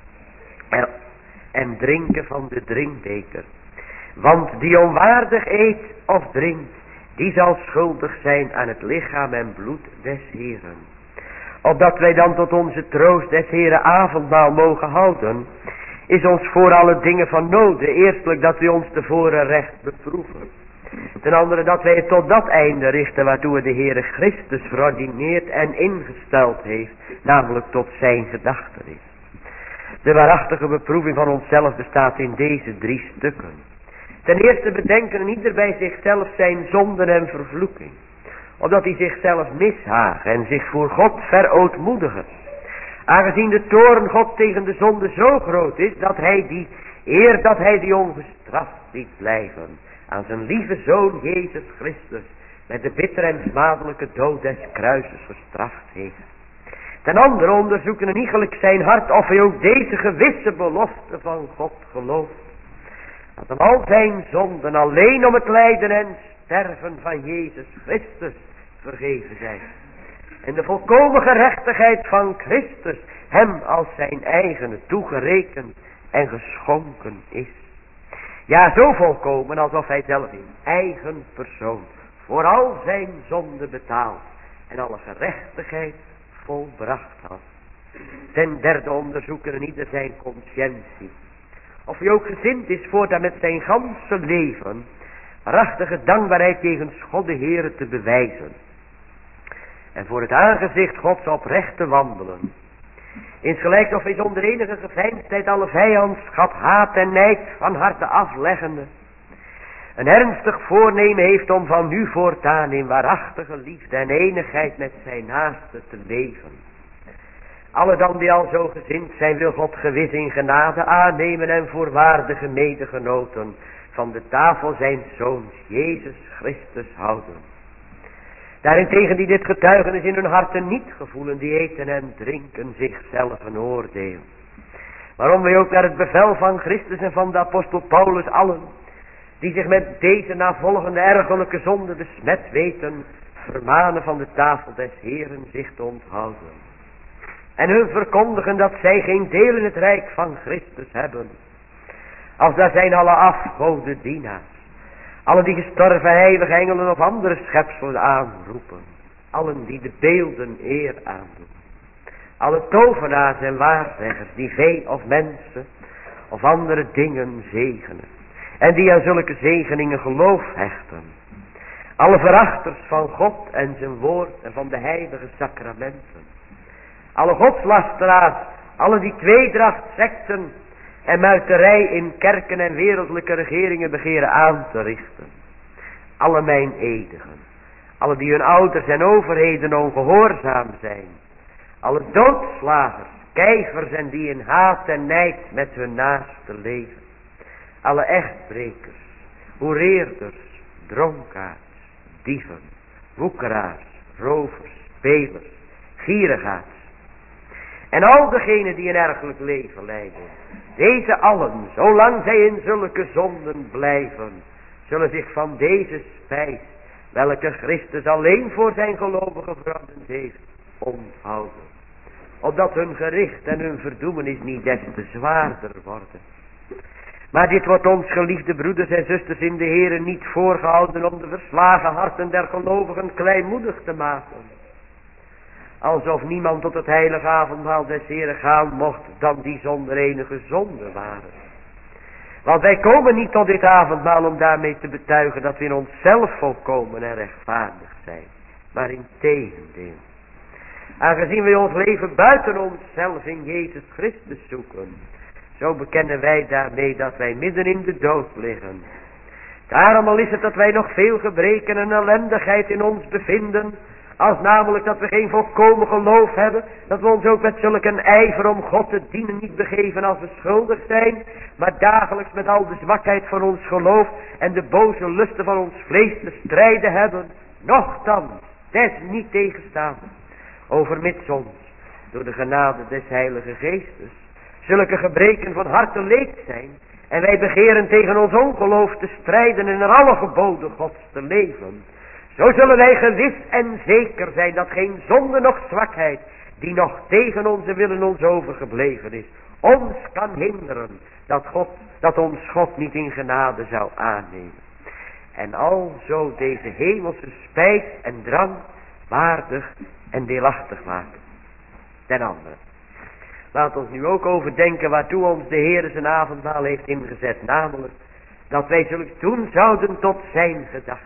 en drinken van de drinkbeker. Want die onwaardig eet of drinkt, die zal schuldig zijn aan het lichaam en bloed des Heeren. Opdat wij dan tot onze troost des Heeren avondmaal mogen houden, is ons voor alle dingen van noden. Eerstelijk dat wij ons tevoren recht beproeven. Ten andere dat wij het tot dat einde richten waartoe de Heere Christus verordineerd en ingesteld heeft, namelijk tot zijn gedachtenis. De waarachtige beproeving van onszelf bestaat in deze 3 stukken. Ten eerste bedenken ieder bij zichzelf zijn zonden en vervloeking, opdat hij zichzelf mishaagt en zich voor God verootmoedigen. Aangezien de toorn God tegen de zonde zo groot is, dat hij die, eer dat hij die ongestraft liet blijven, aan zijn lieve Zoon Jezus Christus met de bittere en smadelijke dood des kruises gestraft heeft. Ten andere onderzoeken en iegelijk zijn hart of hij ook deze gewisse belofte van God gelooft. Dat hem al zijn zonden alleen om het lijden en sterven van Jezus Christus vergeven zijn. En de volkomen gerechtigheid van Christus hem als zijn eigene toegerekend en geschonken is. Ja, zo volkomen alsof hij zelf in eigen persoon voor al zijn zonden betaald en alle gerechtigheid volbracht had. Ten derde onderzoeken en ieder zijn conscientie. of wie ook gezind is voortaan met zijn ganse leven waarachtige dankbaarheid jegens God de Heere te bewijzen. En voor het aangezicht Gods oprecht te wandelen. Insgelijks of hij zonder enige geveinsdheid alle vijandschap, haat en nijd van harte afleggende. Een ernstig voornemen heeft om van nu voortaan in waarachtige liefde en enigheid met zijn naaste te leven. Alle dan die al zo gezind zijn, wil God gewis in genade aannemen en voor waardige medegenoten van de tafel zijn Zoons Jezus Christus houden. Daarentegen die dit getuigenis in hun harten niet gevoelen, die eten en drinken zichzelf een oordeel. Waarom wij ook naar het bevel van Christus en van de apostel Paulus allen, die zich met deze navolgende ergerlijke zonde besmet weten, vermanen van de tafel des Heeren zich te onthouden. En hun verkondigen dat zij geen deel in het rijk van Christus hebben. Als daar zijn alle afgoden dienaars. Alle die gestorven heilige engelen of andere schepselen aanroepen. Allen die de beelden eer aandoen. Alle tovenaars en waarzeggers die vee of mensen of andere dingen zegenen. En die aan zulke zegeningen geloof hechten. Alle verachters van God en zijn woord en van de heilige sacramenten. Alle godslasteraars, alle die tweedracht, secten en muiterij in kerken en wereldlijke regeringen begeren aan te richten. Alle mijn edigen, alle die hun ouders en overheden ongehoorzaam zijn. Alle doodslagers, kijvers en die in haat en nijd met hun naaste leven. Alle echtbrekers, hoereerders, dronkaards, dieven, woekeraars, rovers, spelers, gierigaards. En al degenen die een ergelijk leven leiden. Deze allen, zolang zij in zulke zonden blijven, zullen zich van deze spijs, welke Christus alleen voor zijn gelovigen verordend heeft, onthouden. Opdat hun gericht en hun verdoemenis niet des te zwaarder worden. Maar dit wordt ons, geliefde broeders en zusters in de Heere, niet voorgehouden om de verslagen harten der gelovigen kleinmoedig te maken. Alsof niemand tot het heilige avondmaal des Heeren gaan mocht dan die zonder enige zonde waren. Want wij komen niet tot dit avondmaal om daarmee te betuigen dat we in onszelf volkomen en rechtvaardig zijn. Maar in tegendeel. Aangezien wij ons leven buiten onszelf in Jezus Christus zoeken. Zo bekennen wij daarmee dat wij midden in de dood liggen. Daarom al is het dat wij nog veel gebreken en ellendigheid in ons bevinden. Als namelijk dat we geen volkomen geloof hebben. Dat we ons ook met zulk een ijver om God te dienen niet begeven als we schuldig zijn. Maar dagelijks met al de zwakheid van ons geloof en de boze lusten van ons vlees te strijden hebben. Nochtans, des niet tegenstaan. Overmits ons, door de genade des Heilige Geestes, zulke gebreken van harte leed zijn. En wij begeren tegen ons ongeloof te strijden en in alle geboden Gods te leven. Zo zullen wij gewis en zeker zijn dat geen zonde noch zwakheid, die nog tegen onze willen ons overgebleven is, ons kan hinderen dat ons God niet in genade zou aannemen. En alzo deze hemelse spijs en drang waardig en deelachtig maken. Ten andere, laat ons nu ook overdenken waartoe ons de Heer zijn avondmaal heeft ingezet, namelijk dat wij zulks doen zouden tot zijn gedachtenis.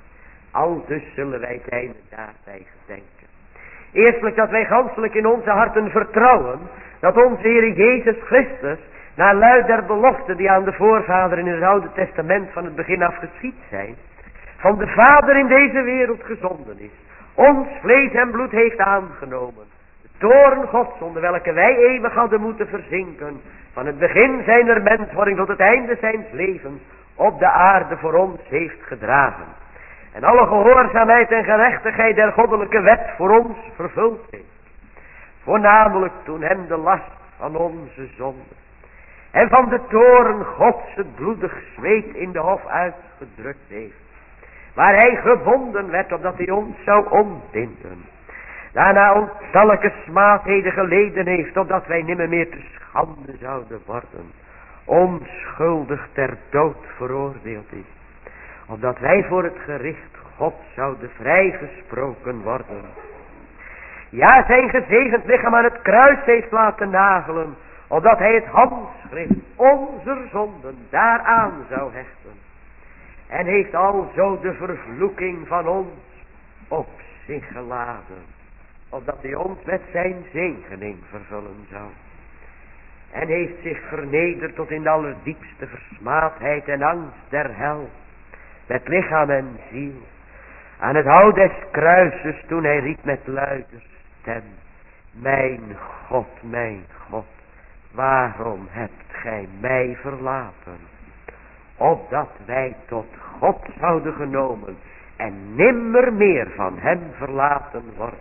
Al dus zullen wij zijn daarbij gedenken. Eerstelijk dat wij ganselijk in onze harten vertrouwen dat onze Heer Jezus Christus, naar luid der beloften die aan de voorvaderen in het Oude Testament van het begin af geschied zijn, van de Vader in deze wereld gezonden is, ons vlees en bloed heeft aangenomen, de toorn Gods onder welke wij eeuwig hadden moeten verzinken, van het begin zijner menswording tot het einde zijns levens, op de aarde voor ons heeft gedragen. En alle gehoorzaamheid en gerechtigheid der goddelijke wet voor ons vervuld heeft. Voornamelijk toen hem de last van onze zonde en van de toorn Gods het bloedig zweet in de hof uitgedrukt heeft. Waar hij gebonden werd opdat hij ons zou ontbinden. Daarna ontallijke smaadheden geleden heeft opdat wij nimmer meer te schande zouden worden. Onschuldig ter dood veroordeeld is. Opdat wij voor het gericht God zouden vrijgesproken worden. Ja, zijn gezegend lichaam aan het kruis heeft laten nagelen. opdat hij het handschrift onze zonden daaraan zou hechten. En heeft alzo de vervloeking van ons op zich geladen, opdat hij ons met zijn zegening vervullen zou. En heeft zich vernederd tot in de allerdiepste versmaadheid en angst der hel, met lichaam en ziel, aan het hout des kruises, toen hij riep met luider stem: mijn God, waarom hebt gij mij verlaten? Opdat wij tot God zouden genomen en nimmer meer van hem verlaten worden.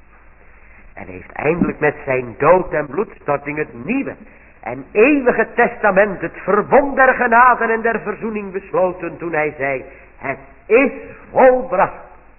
En heeft eindelijk met zijn dood en bloedstorting het nieuwe en eeuwige testament, het verbond der genade en der verzoening besloten, toen hij zei: het is volbracht.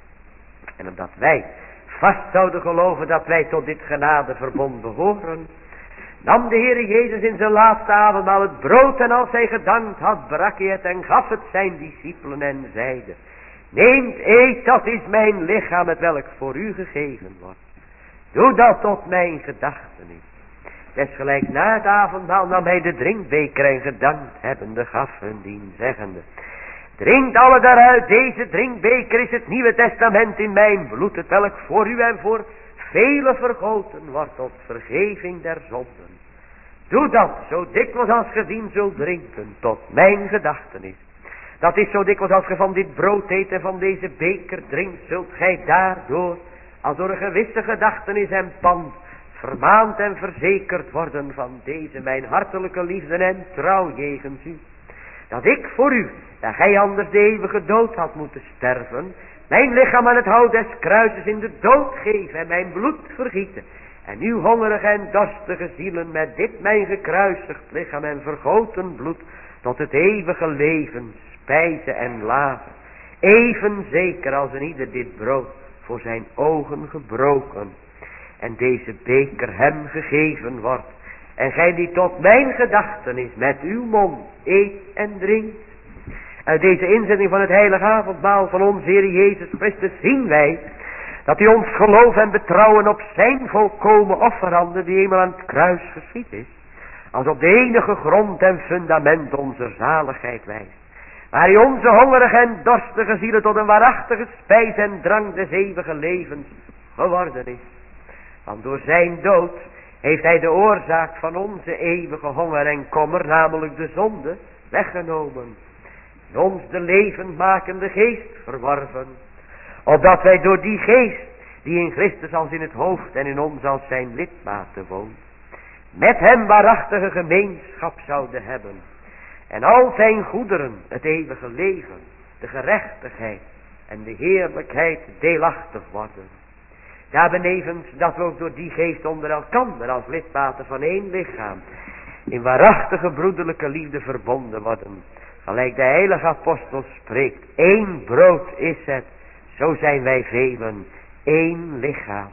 En omdat wij vast zouden geloven dat wij tot dit genadeverbond behoren, nam de Heere Jezus in zijn laatste avondmaal het brood, en als hij gedankt had, brak hij het en gaf het zijn discipelen en zeide: neemt, eet, dat is mijn lichaam, het welk voor u gegeven wordt. Doe dat tot mijn gedachtenis. Desgelijk na het avondmaal nam hij de drinkbeker en gedankt hebbende gaf hun dien, zeggende: drinkt alle daaruit, deze drinkbeker is het nieuwe testament in mijn bloed, het welk voor u en voor velen vergoten wordt tot vergeving der zonden. Doe dat zo dikwijls als ge dien zult drinken tot mijn gedachtenis. Dat is zo dikwijls als ge van dit brood eet en van deze beker drinkt, zult gij daardoor, als door een gewisse gedachtenis en pand, vermaand en verzekerd worden van deze mijn hartelijke liefde en trouw jegens u. Dat ik voor u, dat gij anders de eeuwige dood had moeten sterven, mijn lichaam aan het hout des kruises in de dood geven en mijn bloed vergieten. En uw hongerige en dorstige zielen met dit mijn gekruisigd lichaam en vergoten bloed tot het eeuwige leven spijzen en laven. Even zeker als een ieder dit brood voor zijn ogen gebroken en deze beker hem gegeven wordt. En gij die tot mijn gedachtenis met uw mond eet en drinkt. Uit deze inzetting van het heilige avondmaal van onze Heer Jezus Christus zien wij dat hij ons geloof en betrouwen op zijn volkomen offerhanden die eenmaal aan het kruis geschied is, als op de enige grond en fundament onze zaligheid wijst. Waar hij onze hongerige en dorstige zielen tot een waarachtige spijs en drank des eeuwige levens geworden is. Want door zijn dood heeft hij de oorzaak van onze eeuwige honger en kommer, namelijk de zonde, weggenomen. En ons de levendmakende geest verworven. Opdat wij door die geest, die in Christus als in het hoofd en in ons als zijn lidmaten woont, met hem waarachtige gemeenschap zouden hebben. En al zijn goederen, het eeuwige leven, de gerechtigheid en de heerlijkheid deelachtig worden. Daarbenevens dat we ook door die geest onder elkander als lidmaten van één lichaam in waarachtige broederlijke liefde verbonden worden. Gelijk de heilige apostel spreekt: één brood is het, zo zijn wij velen, één lichaam.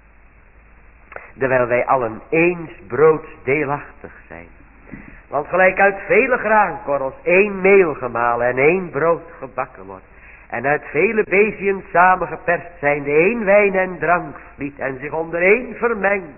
Terwijl wij allen eens broods deelachtig zijn. Want gelijk uit vele graankorrels één meel gemalen en één brood gebakken wordt, en uit vele beziën samengeperst zijn de één wijn en drank vliet en zich onder één vermengt,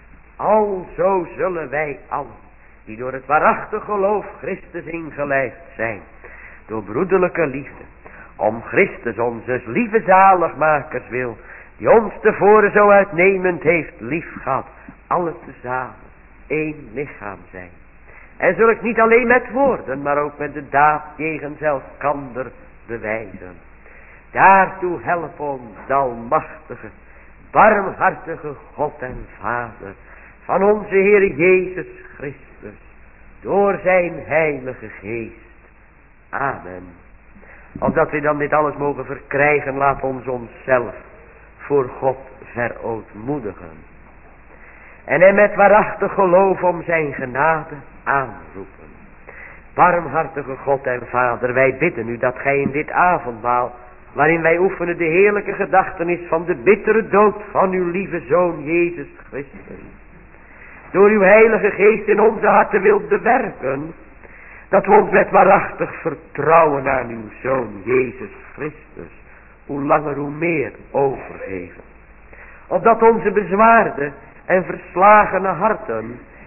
alzo zullen wij allen, die door het waarachtig geloof Christus ingelijfd zijn, door broederlijke liefde, om Christus onze lieve zaligmakers wil, die ons tevoren zo uitnemend heeft lief gehad, alle tezamen één lichaam zijn. En zul ik niet alleen met woorden, maar ook met de daad jegens elkander bewijzen. Daartoe help ons de almachtige, barmhartige God en Vader van onze Heer Jezus Christus, door zijn heilige geest. Amen. Opdat we dan dit alles mogen verkrijgen, laat ons onszelf voor God verootmoedigen. En hem met waarachtig geloof om zijn genade aanroepen. Barmhartige God en Vader, wij bidden u dat gij in dit avondmaal, waarin wij oefenen de heerlijke gedachtenis van de bittere dood van uw lieve Zoon Jezus Christus, door uw heilige geest in onze harten wilt bewerken, dat we ons met waarachtig vertrouwen aan uw Zoon Jezus Christus, hoe langer hoe meer overgeven. Opdat onze bezwaarde en verslagene harten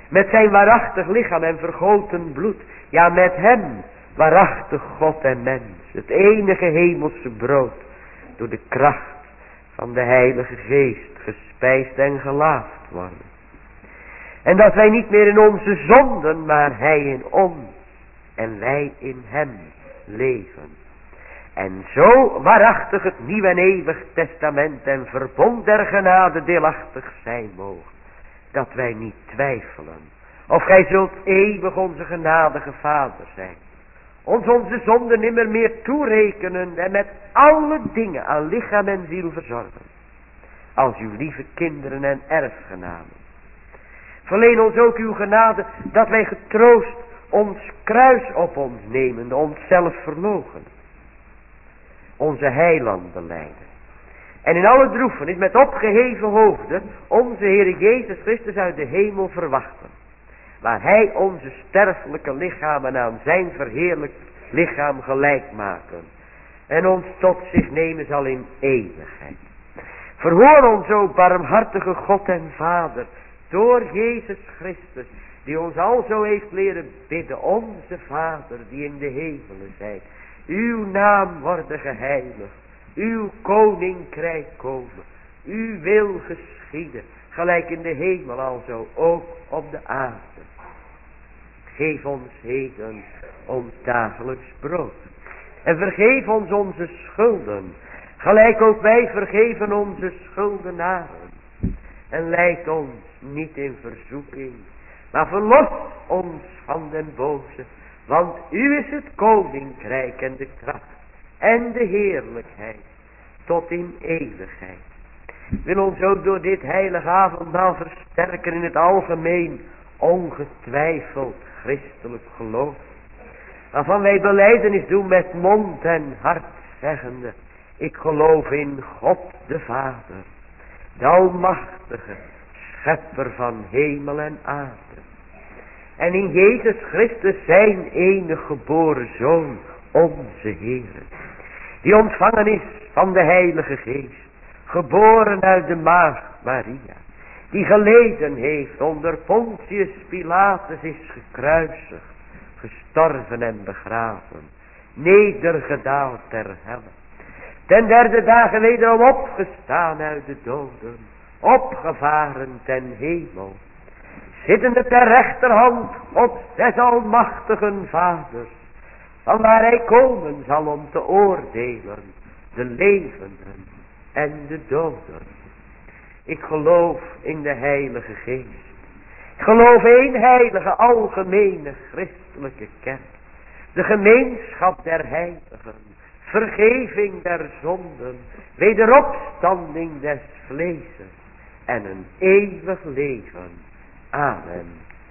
Met zijn waarachtig lichaam en vergoten bloed. Ja, met hem, waarachtig God en mens. Het enige hemelse brood. Door de kracht van de Heilige Geest gespijsd en gelaafd worden. En dat wij niet meer in onze zonden, maar hij in ons. En wij in hem leven. En zo waarachtig het nieuw en eeuwig testament en verbond der genade deelachtig zijn mogen. Dat wij niet twijfelen. Of gij zult eeuwig onze genadige Vader zijn. Ons onze zonden nimmer meer toerekenen en met alle dingen aan lichaam en ziel verzorgen. Als uw lieve kinderen en erfgenamen. Verleen ons ook uw genade dat wij getroost ons kruis op ons nemende, onszelf verloochenen. Onze heiland belijden. En in alle droefenis met opgeheven hoofden onze Heer Jezus Christus uit de hemel verwachten. Waar hij onze sterfelijke lichamen aan zijn verheerlijkt lichaam gelijk maken. En ons tot zich nemen zal in eeuwigheid. Verhoor ons, o barmhartige God en Vader, door Jezus Christus, die ons alzo heeft leren bidden, onze Vader die in de hemelen zijt. Uw naam worden geheiligd, uw koninkrijk komen, uw wil geschieden, gelijk in de hemel alzo ook op de aarde. Geef ons heden ons dagelijks brood. En vergeef ons onze schulden, gelijk ook wij vergeven onze schuldenaren. En leid ons niet in verzoeking, maar verlos ons van den boze. Want u is het koninkrijk en de kracht en de heerlijkheid tot in eeuwigheid. Wil ons ook door dit heilige avondmaal versterken in het algemeen ongetwijfeld christelijk geloof. Waarvan wij belijdenis doen met mond en hart zeggende. Ik geloof in God de Vader, de almachtige schepper van hemel en aarde. En in Jezus Christus zijn enige geboren Zoon, onze Heer. Die ontvangen is van de Heilige Geest. Geboren uit de maagd Maria. Die geleden heeft onder Pontius Pilatus, is gekruisigd, gestorven en begraven. Nedergedaald ter helle. Ten derde dagen wederom opgestaan uit de doden. Opgevaren ten hemel. Zittende ter rechterhand op des almachtigen Vaders. Vanwaar hij komen zal om te oordelen. De levenden en de doden. Ik geloof in de Heilige Geest. Ik geloof één heilige algemene christelijke kerk. De gemeenschap der heiligen. Vergeving der zonden. Wederopstanding des vleeses. En een eeuwig leven. Amen.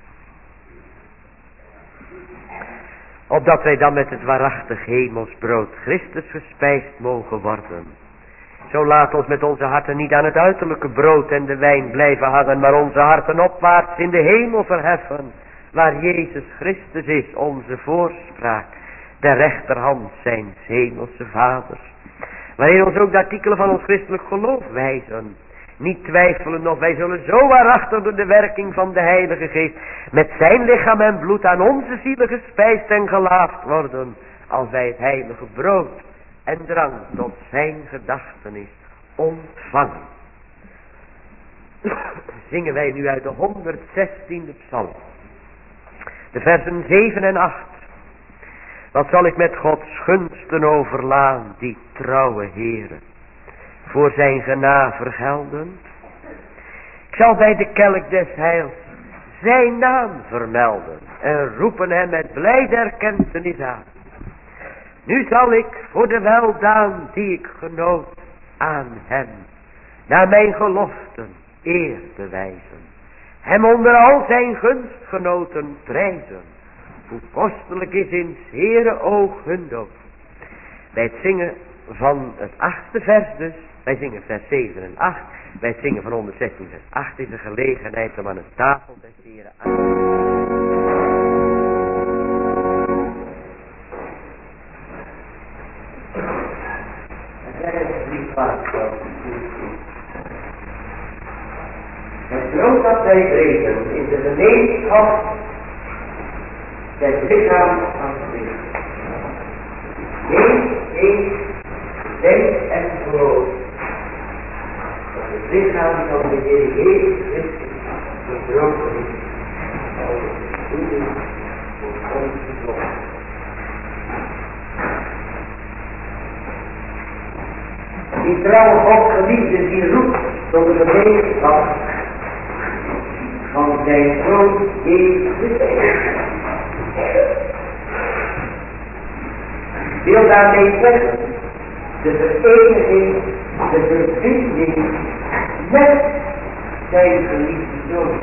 Opdat wij dan met het waarachtig hemelsbrood Christus gespijsd mogen worden. Zo laat ons met onze harten niet aan het uiterlijke brood en de wijn blijven hangen, maar onze harten opwaarts in de hemel verheffen, waar Jezus Christus is, onze voorspraak, de rechterhand zijns hemelse Vaders. Waarin ons ook de artikelen van ons christelijk geloof wijzen. Niet twijfelen of wij zullen zo waarachtig door de werking van de Heilige Geest met zijn lichaam en bloed aan onze zielen gespijsd en gelaafd worden, als wij het heilige brood en drank tot zijn gedachtenis ontvangen. Zingen wij nu uit de 116e psalm. De versen 7 en 8. Wat zal ik met Gods gunsten overlaan, die trouwe Heere, voor zijn gena vergelden? Ik zal bij de kelk des heils zijn naam vermelden en roepen hem met blijde erkentenis aan. Nu zal ik voor de weldaan die ik genoot aan hem, naar mijn geloften, eer bewijzen. Hem onder al zijn gunstgenoten prijzen. Hoe kostelijk is in 's Heere oog hun dood. Bij het zingen van het 8e vers dus. Wij zingen vers 7 en 8. Bij het zingen van 116 vers 8 is de gelegenheid om aan de tafel des Heeren aan te Het brood dat wij breken in de gemeenschap het lichaam van Christus. Eén, denkt en gelooft dat het lichaam van de Heer Jezus Christus gebroken is. Als het voeding voor ons gezond. Die trouwe Godgeliefde die roept tot de gemeenschap van zijn Zoon Jezus Christus. Wil daarmee zeggen de vereniging, de verbinding met zijn geliefde Zoon.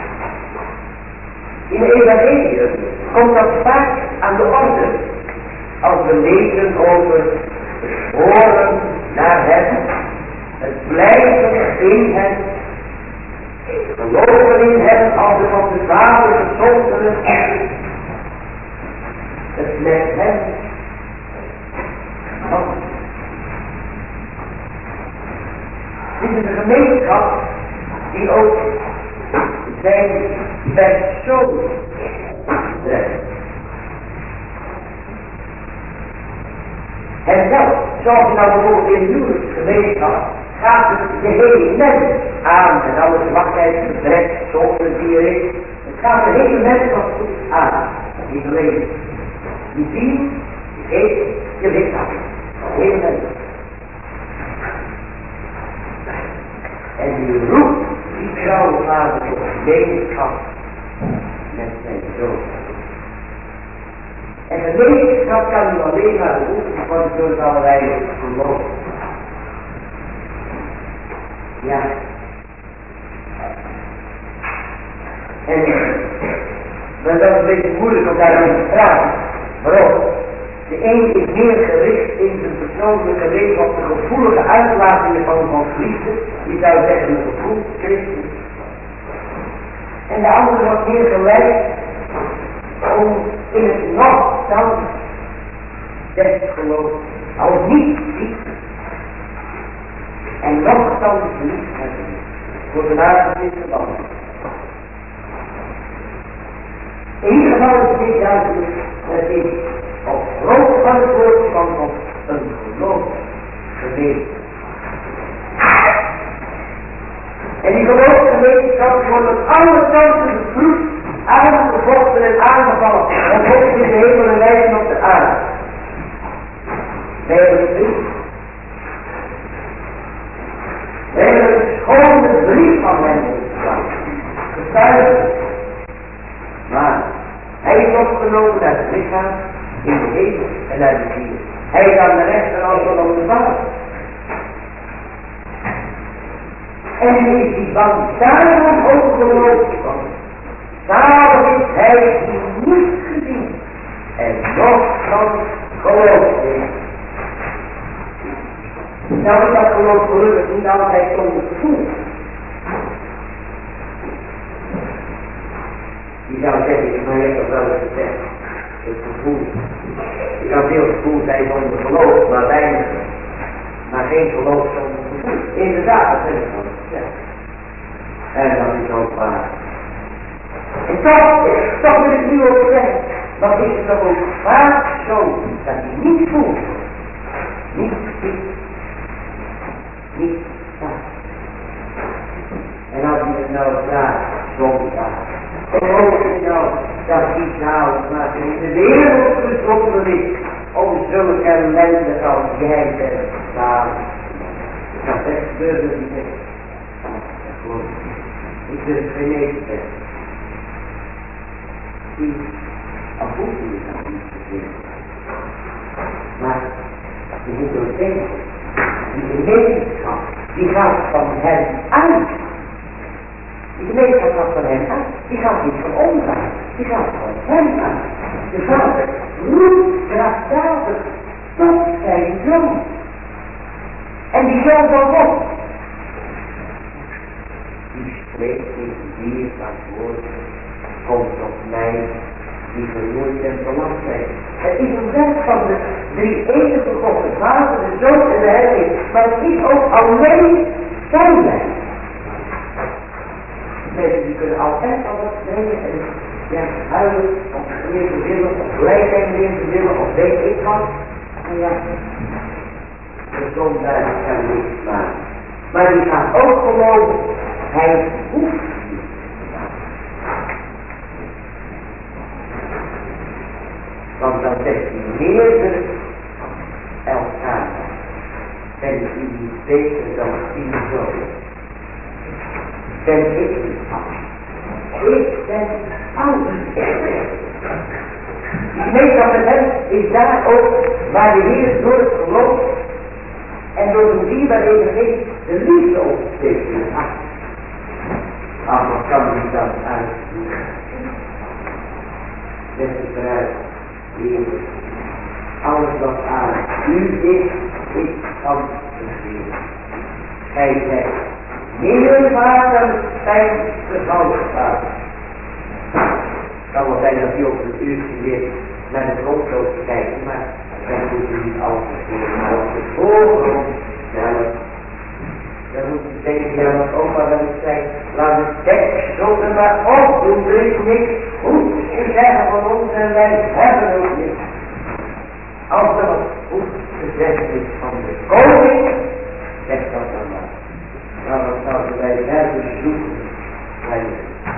In de evangelie komt dat vaak aan de orde als we lezen over het horen naar hem, het blijven in hem, geloven in hem als de van de Vader gezondene, het met hem. Dit is een gemeenschap die ook zijn persoon treft. En zelf, zoals je nou bijvoorbeeld in de huwelijksgemeenschap, gaat het de hele mens aan en alle zwakheid, gebrek, zorgen die er is. Het gaat de hele mens nog goed aan. Niet alleen die ziel, die geest, je lichaam. De hele mens. En die roept die trouwe Vader tot gemeenschap met zijn Zoon. En gemeenschap kan u alleen maar beoefenen van door allerlei geloof. Ja. En dat is een beetje moeilijk om daarover te praten. Waarom? De een is meer gericht in zijn persoonlijke leven op de gevoelige uitlatingen van liefde. Die zou zeggen een gevoel, Christus. En de andere wordt meer geleid om in het nochtans des geloof als niet ziet en nochtans niet hebben voor de aangezicht van. In ieder geval is dit duidelijk, het is op grond van het woord van God een geloof geweest. En die geloofsgemeenschap wordt op alle kanten beproefd, aangevochten en aangevallen. En God is in de hemel en wij op de aarde. Wij hebben het brief. Wij hebben een schone brief van hem getuigd. Maar hij is opgenomen uit het lichaam, in de hemel en uit de ziel. Hij is aan de rechterhand van onze Vader. En nu is die van daarom ook geloofd. Zalig is hij die niet gezien en nog van geloof heeft. Nou is dat geloof gelukkig niet altijd zonder gevoel. Je zou zeggen, maar je hebt toch wel eens gezegd, het gevoel. Je kan veel gevoel zijn zonder geloof, maar weinig. Maar geen geloof zonder gevoel. Inderdaad, dat zeg ik wel. Ja. En dat is ook waar. En toch wil ik nu ook zeggen, want is het toch ook vaak zo dat hij niet voelt, niet ziet, niet staat. En als hij het nou vraagt, zonder vraagt, geloof je nou dat die zalig maakt in de wereld getrokken is om zulke ellende als jij bent zalig. Dat gebeurde niet. Ik wil het geen eten zeggen. Die afvoering is dat niet verkeerd. Maar je moet ook denken, die gemeenschap, die gaat van hem uit. Die gemeenschap gaat van hem uit. Die gaat niet van ons uit. Die gaat van hem uit. De Vader roept krachtdadig tot zijn Zoon. En die Zoon van God, die spreekt in die van woord, komt op mij, die vermoeid en belast zijn. Het is een werk van de drie enige God, de Vader, de Zoon en de Heilige, maar het is ook alleen zijn werk. Mensen die kunnen altijd al wat denken en ja, huilen, of meer te willen, of blij zijn meer te willen, of weet ik wat. En ja, de zondaar kan niks maken. Maar die gaat ook geloven, hij hoeft niet. Want dan zegt hij meerdere elkaar. Ben ik niet beter dan die zo? Ben ik niet af? Ik ben oud. Meestal met hem is daar ook waar de Heer door het geloof en door de dierbare geest de liefde opsteekt in het hart. Ach, wat kan ik dat uitvoeren? Beste bruid, Heer, alles wat aan u is, ik kan vergeten. Gij zegt, meer vader zijn vervallen. Kan wel zijn dat u op het uurtje weer naar de grond loopt te kijken, maar dan moet u niet altijd weer naar op de voorgrond stellen. Dan moet u denken, ja wat oma wel eens zei, laat de tekst zoeken maar op, doen er is niks goed te zeggen van ons en wij hebben ook niks. Als er wat goed gezegd is van de koning, zeg dat dan maar. Nou, dan zouden wij verder zoeken bij de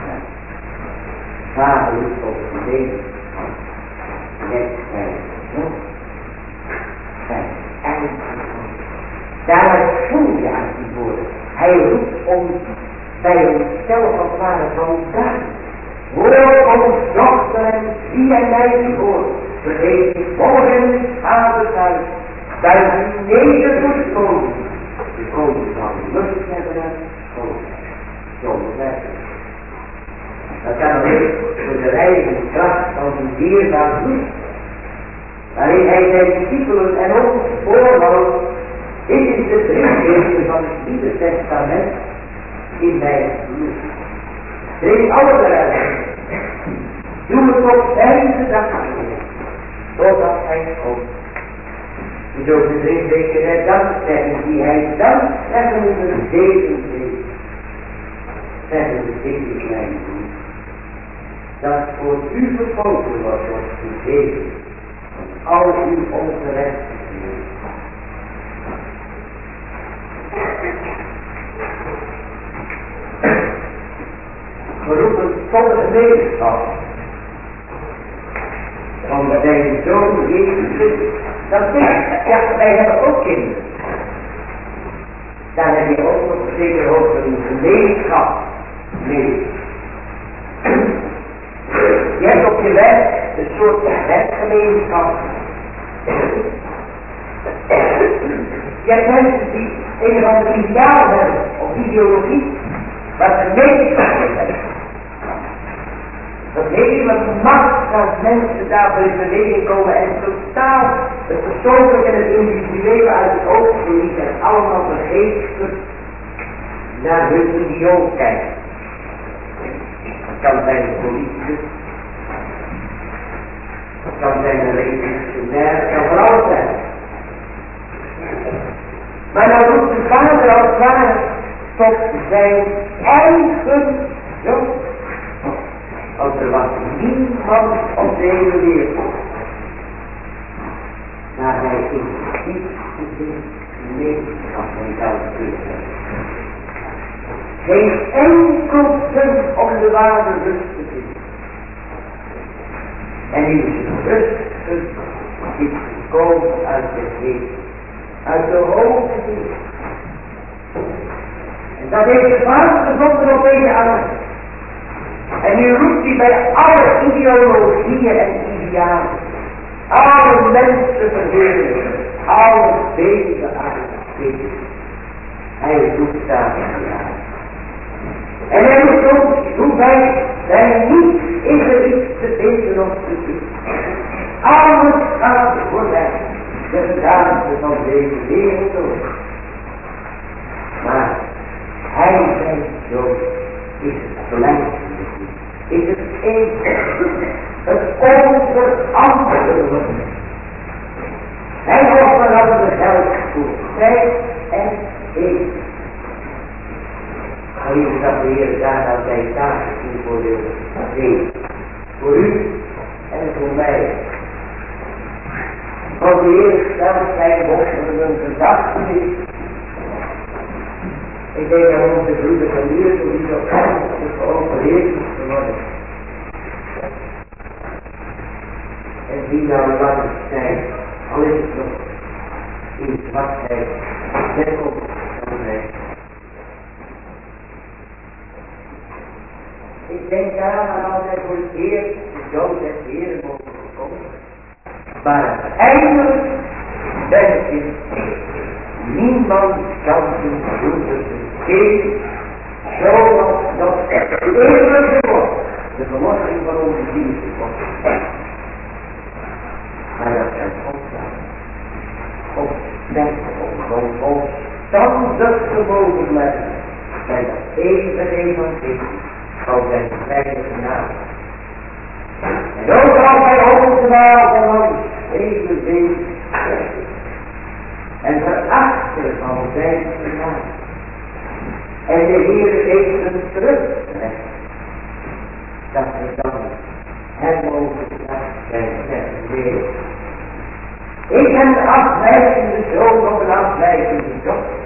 vader is op de leven van net bij de zijn eigen. Daar voel je aan die woorden. Hij roept ons bij onszelf als het ware vandaan. Hoor ons dochteren, die en mij die hoort. Vergeet de volgende vaderhuis. Buiten neder voor de koning. De koning zal lust hebben en koning. Zonder werken. Dat kan alleen door de rijzende kracht van zijn dierbaar bloed. Waarin hij zijn discipelen en ons voorhoudt. Dit is de briefgever van het Nieuwe Testament in mijn bloed. Drink alles eruit. Doe het op zijn gedachten. Totdat hij komt. Je zult de drinkbeker der dankzegging die hij dankzeggende zegen heeft. Zeggen dit is mijn bloed. Dat voor u vergoten wordt gegeven. Van al uw ongerechtigheden. Geroepen tot het levenschap. Van zijn zoon Jezus Christus. Dat is, ja, wij hebben ook kinderen. Daar heb je ook nog zeker ook een gemeenschap mee. Je hebt op je werk een soort werkgemeenschap. Je hebt mensen die een of ander ideaal hebben, of ideologie, wat ze meegekomen hebben. Dat hele macht als mensen daarbij in beweging komen en totaal het persoonlijke en het individuele uit het oog verliezen en allemaal vergeeflijk naar hun idioot kijken. Dat kan zijn een politicus, dat kan zijn een revolutionair, dat kan van alles zijn. Maar dan roept de vader als het ware tot zijn eigen zoon. Als er was niemand op deze wereld. Maar hij is niet gemeenschap met jou terug. Geen enkel punt om de ware rust te vinden. En die rust is gekomen uit de geest. Uit de hoge geest. En dat heeft de vader gevonden op deze aarde. En nu roept hij bij alle ideologieën en idealen, alle mensenverdelingen, alle deze aardige. Hij roept daar aan. En hij roept ook hoe wij zijn niet in de iets te denken of te doen. Alles gaat voorbij, de gedaante van deze wereld ook. Maar hij zijn zoon is het blijft. Is het eeuwig, het onverantwoordelijke. Hij offerde geld voor tijd en eeuwig. Even dat de Heer daar aan zijn taak voor wil geven. Voor u en voor mij. Want de Heer stelt zijn wonderlijke gedachtenis. Ik denk dat onze broeder van hier voor die zo ernstig geopereerd is geworden. En die nou lange tijd, al is het nog in zwakheid, net op kan zijn. Ik denk daaraan als hij voor het eerst de dood des Heeren mogen komen. Maar uiteindelijk denk ik, niemand kan zijn broeder vergeten, zoals dat eeuwige wordt, de verlossing van onze diensten komt. Maar dat kan God zijn. Op sterk, op standig vermogen leggen bij dat eeuwige evangelie van zijn heilige naam. En ook als hij onze wagen langs evenveel en verachter van zijn naam. En de Heer heeft hem teruggelegd. Dat hij dan hem overgebracht zijn leven. Ik ben de afwijkende zoon of een afwijkende dochter.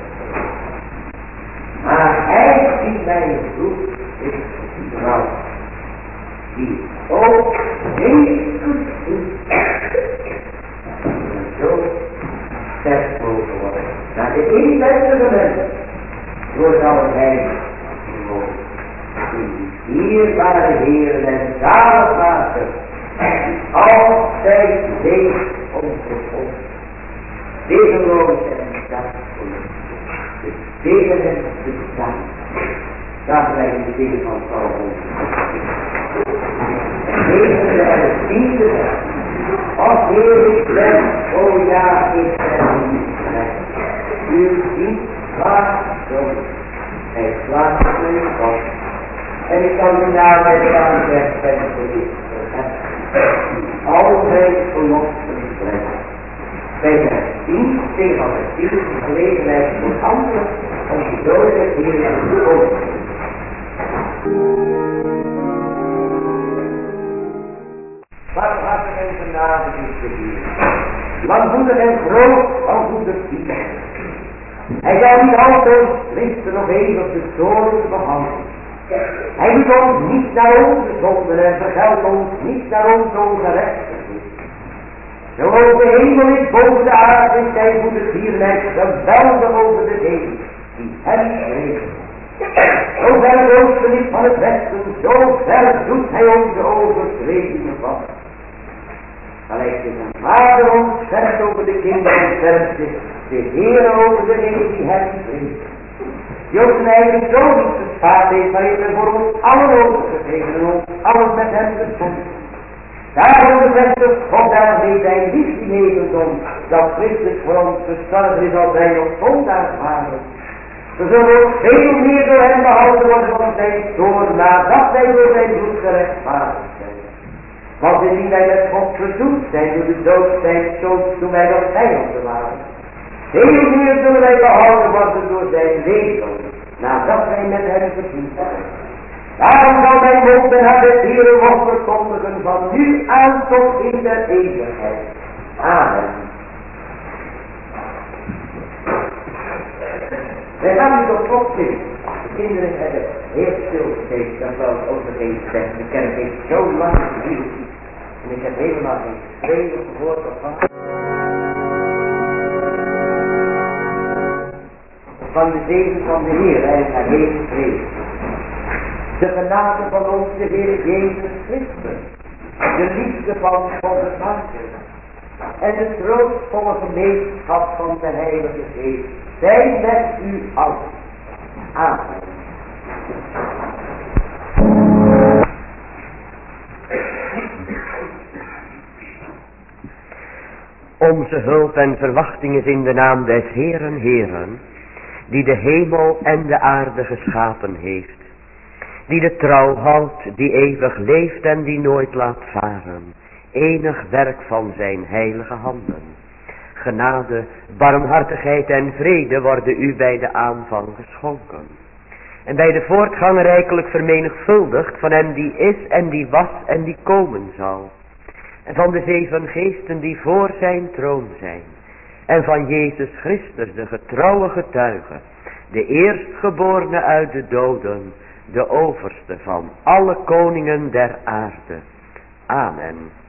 Maar hij die mij roept is de vrouw. Die ook heel goed doet. En zo sterk mogen worden. Naar de inwendige mens. Door alle heilig gewoon. Die dierbare Heeren en zaligmaker. Altijd leeft onze God. Weerloos en dagvolle. De tegen het bestaan. Daar wij de dingen van Paulus. Levende en het diende. Als Heer ik ben, o ja, ik ben niet. U ziet waar zo. Hij slaat mij op. En ik kan u nou met de aanweg zijn verliefd. Altijd verlossen brengen. Bij de dienst tegen het dienst gelegenheid voor anderen om de dode Heer te komen. Barmhartig en genade is de Heer. Langmoedig en groot als moeder Pieter. Hij zal niet altijd richten nog even op de toren behandelen. Hij doet ons niet naar onze zonden en vergeldt ons niet naar onze ongerechtigheid. Zoals de hemel is boven de aarde, is zijn goedertierenheid geweldig over de zee, die hem regelt. Zo ver het oosten is van het westen, zo ver doet hij onze overtredingen vast. Gelijk is een vader ons vergt over de kinderen vergt zich de Heer over de Heer die hem brengt. Die ook zijn eigen zoon niet gespaard heeft, maar heeft er voor ons allen overgegeven en ons allen met hem verzoend. Daarom bevestigt God daarmee zijn liefde levendom, dat Christus voor ons gestorven is als wij op zondags waren. We zullen ook veel meer door hem behouden worden van zijn toorn, nadat wij door zijn bloed gerechtvaardigd zijn. Want indien wij met God verzoend zijn door de dood zijn zoon toen wij nog vijanden waren. Veel meer zullen wij behouden worden door zijn leven, nadat wij met hem verzoend zijn. Daarom zal mijn mond en hart het Heere woord verkondigen van nu aan tot in de eeuwigheid. Amen. Wij gaan nu tot God zien. De kinderen hebben heel stil gezeten, dat zal ik ook nog even zeggen. De kerk heeft zo lang geduurd. En ik heb helemaal geen schreeuwen gehoord of wat. Van de zegen van de Heer en haar hele vrede. De genade van onze Heer Jezus Christus, de liefde van God de Vader en de troostvolle gemeenschap van de Heilige Geest, zij met u allen. Amen. Onze hulp en verwachting is in de naam des Heeren, Heeren, die de hemel en de aarde geschapen heeft. Die de trouw houdt, die eeuwig leeft en die nooit laat varen. Enig werk van zijn heilige handen. Genade, barmhartigheid en vrede worden u bij de aanvang geschonken. En bij de voortgang rijkelijk vermenigvuldigd van hem die is en die was en die komen zal. En van de 7 geesten die voor zijn troon zijn. En van Jezus Christus, de getrouwe getuige, de eerstgeborene uit de doden, de overste van alle koningen der aarde. Amen.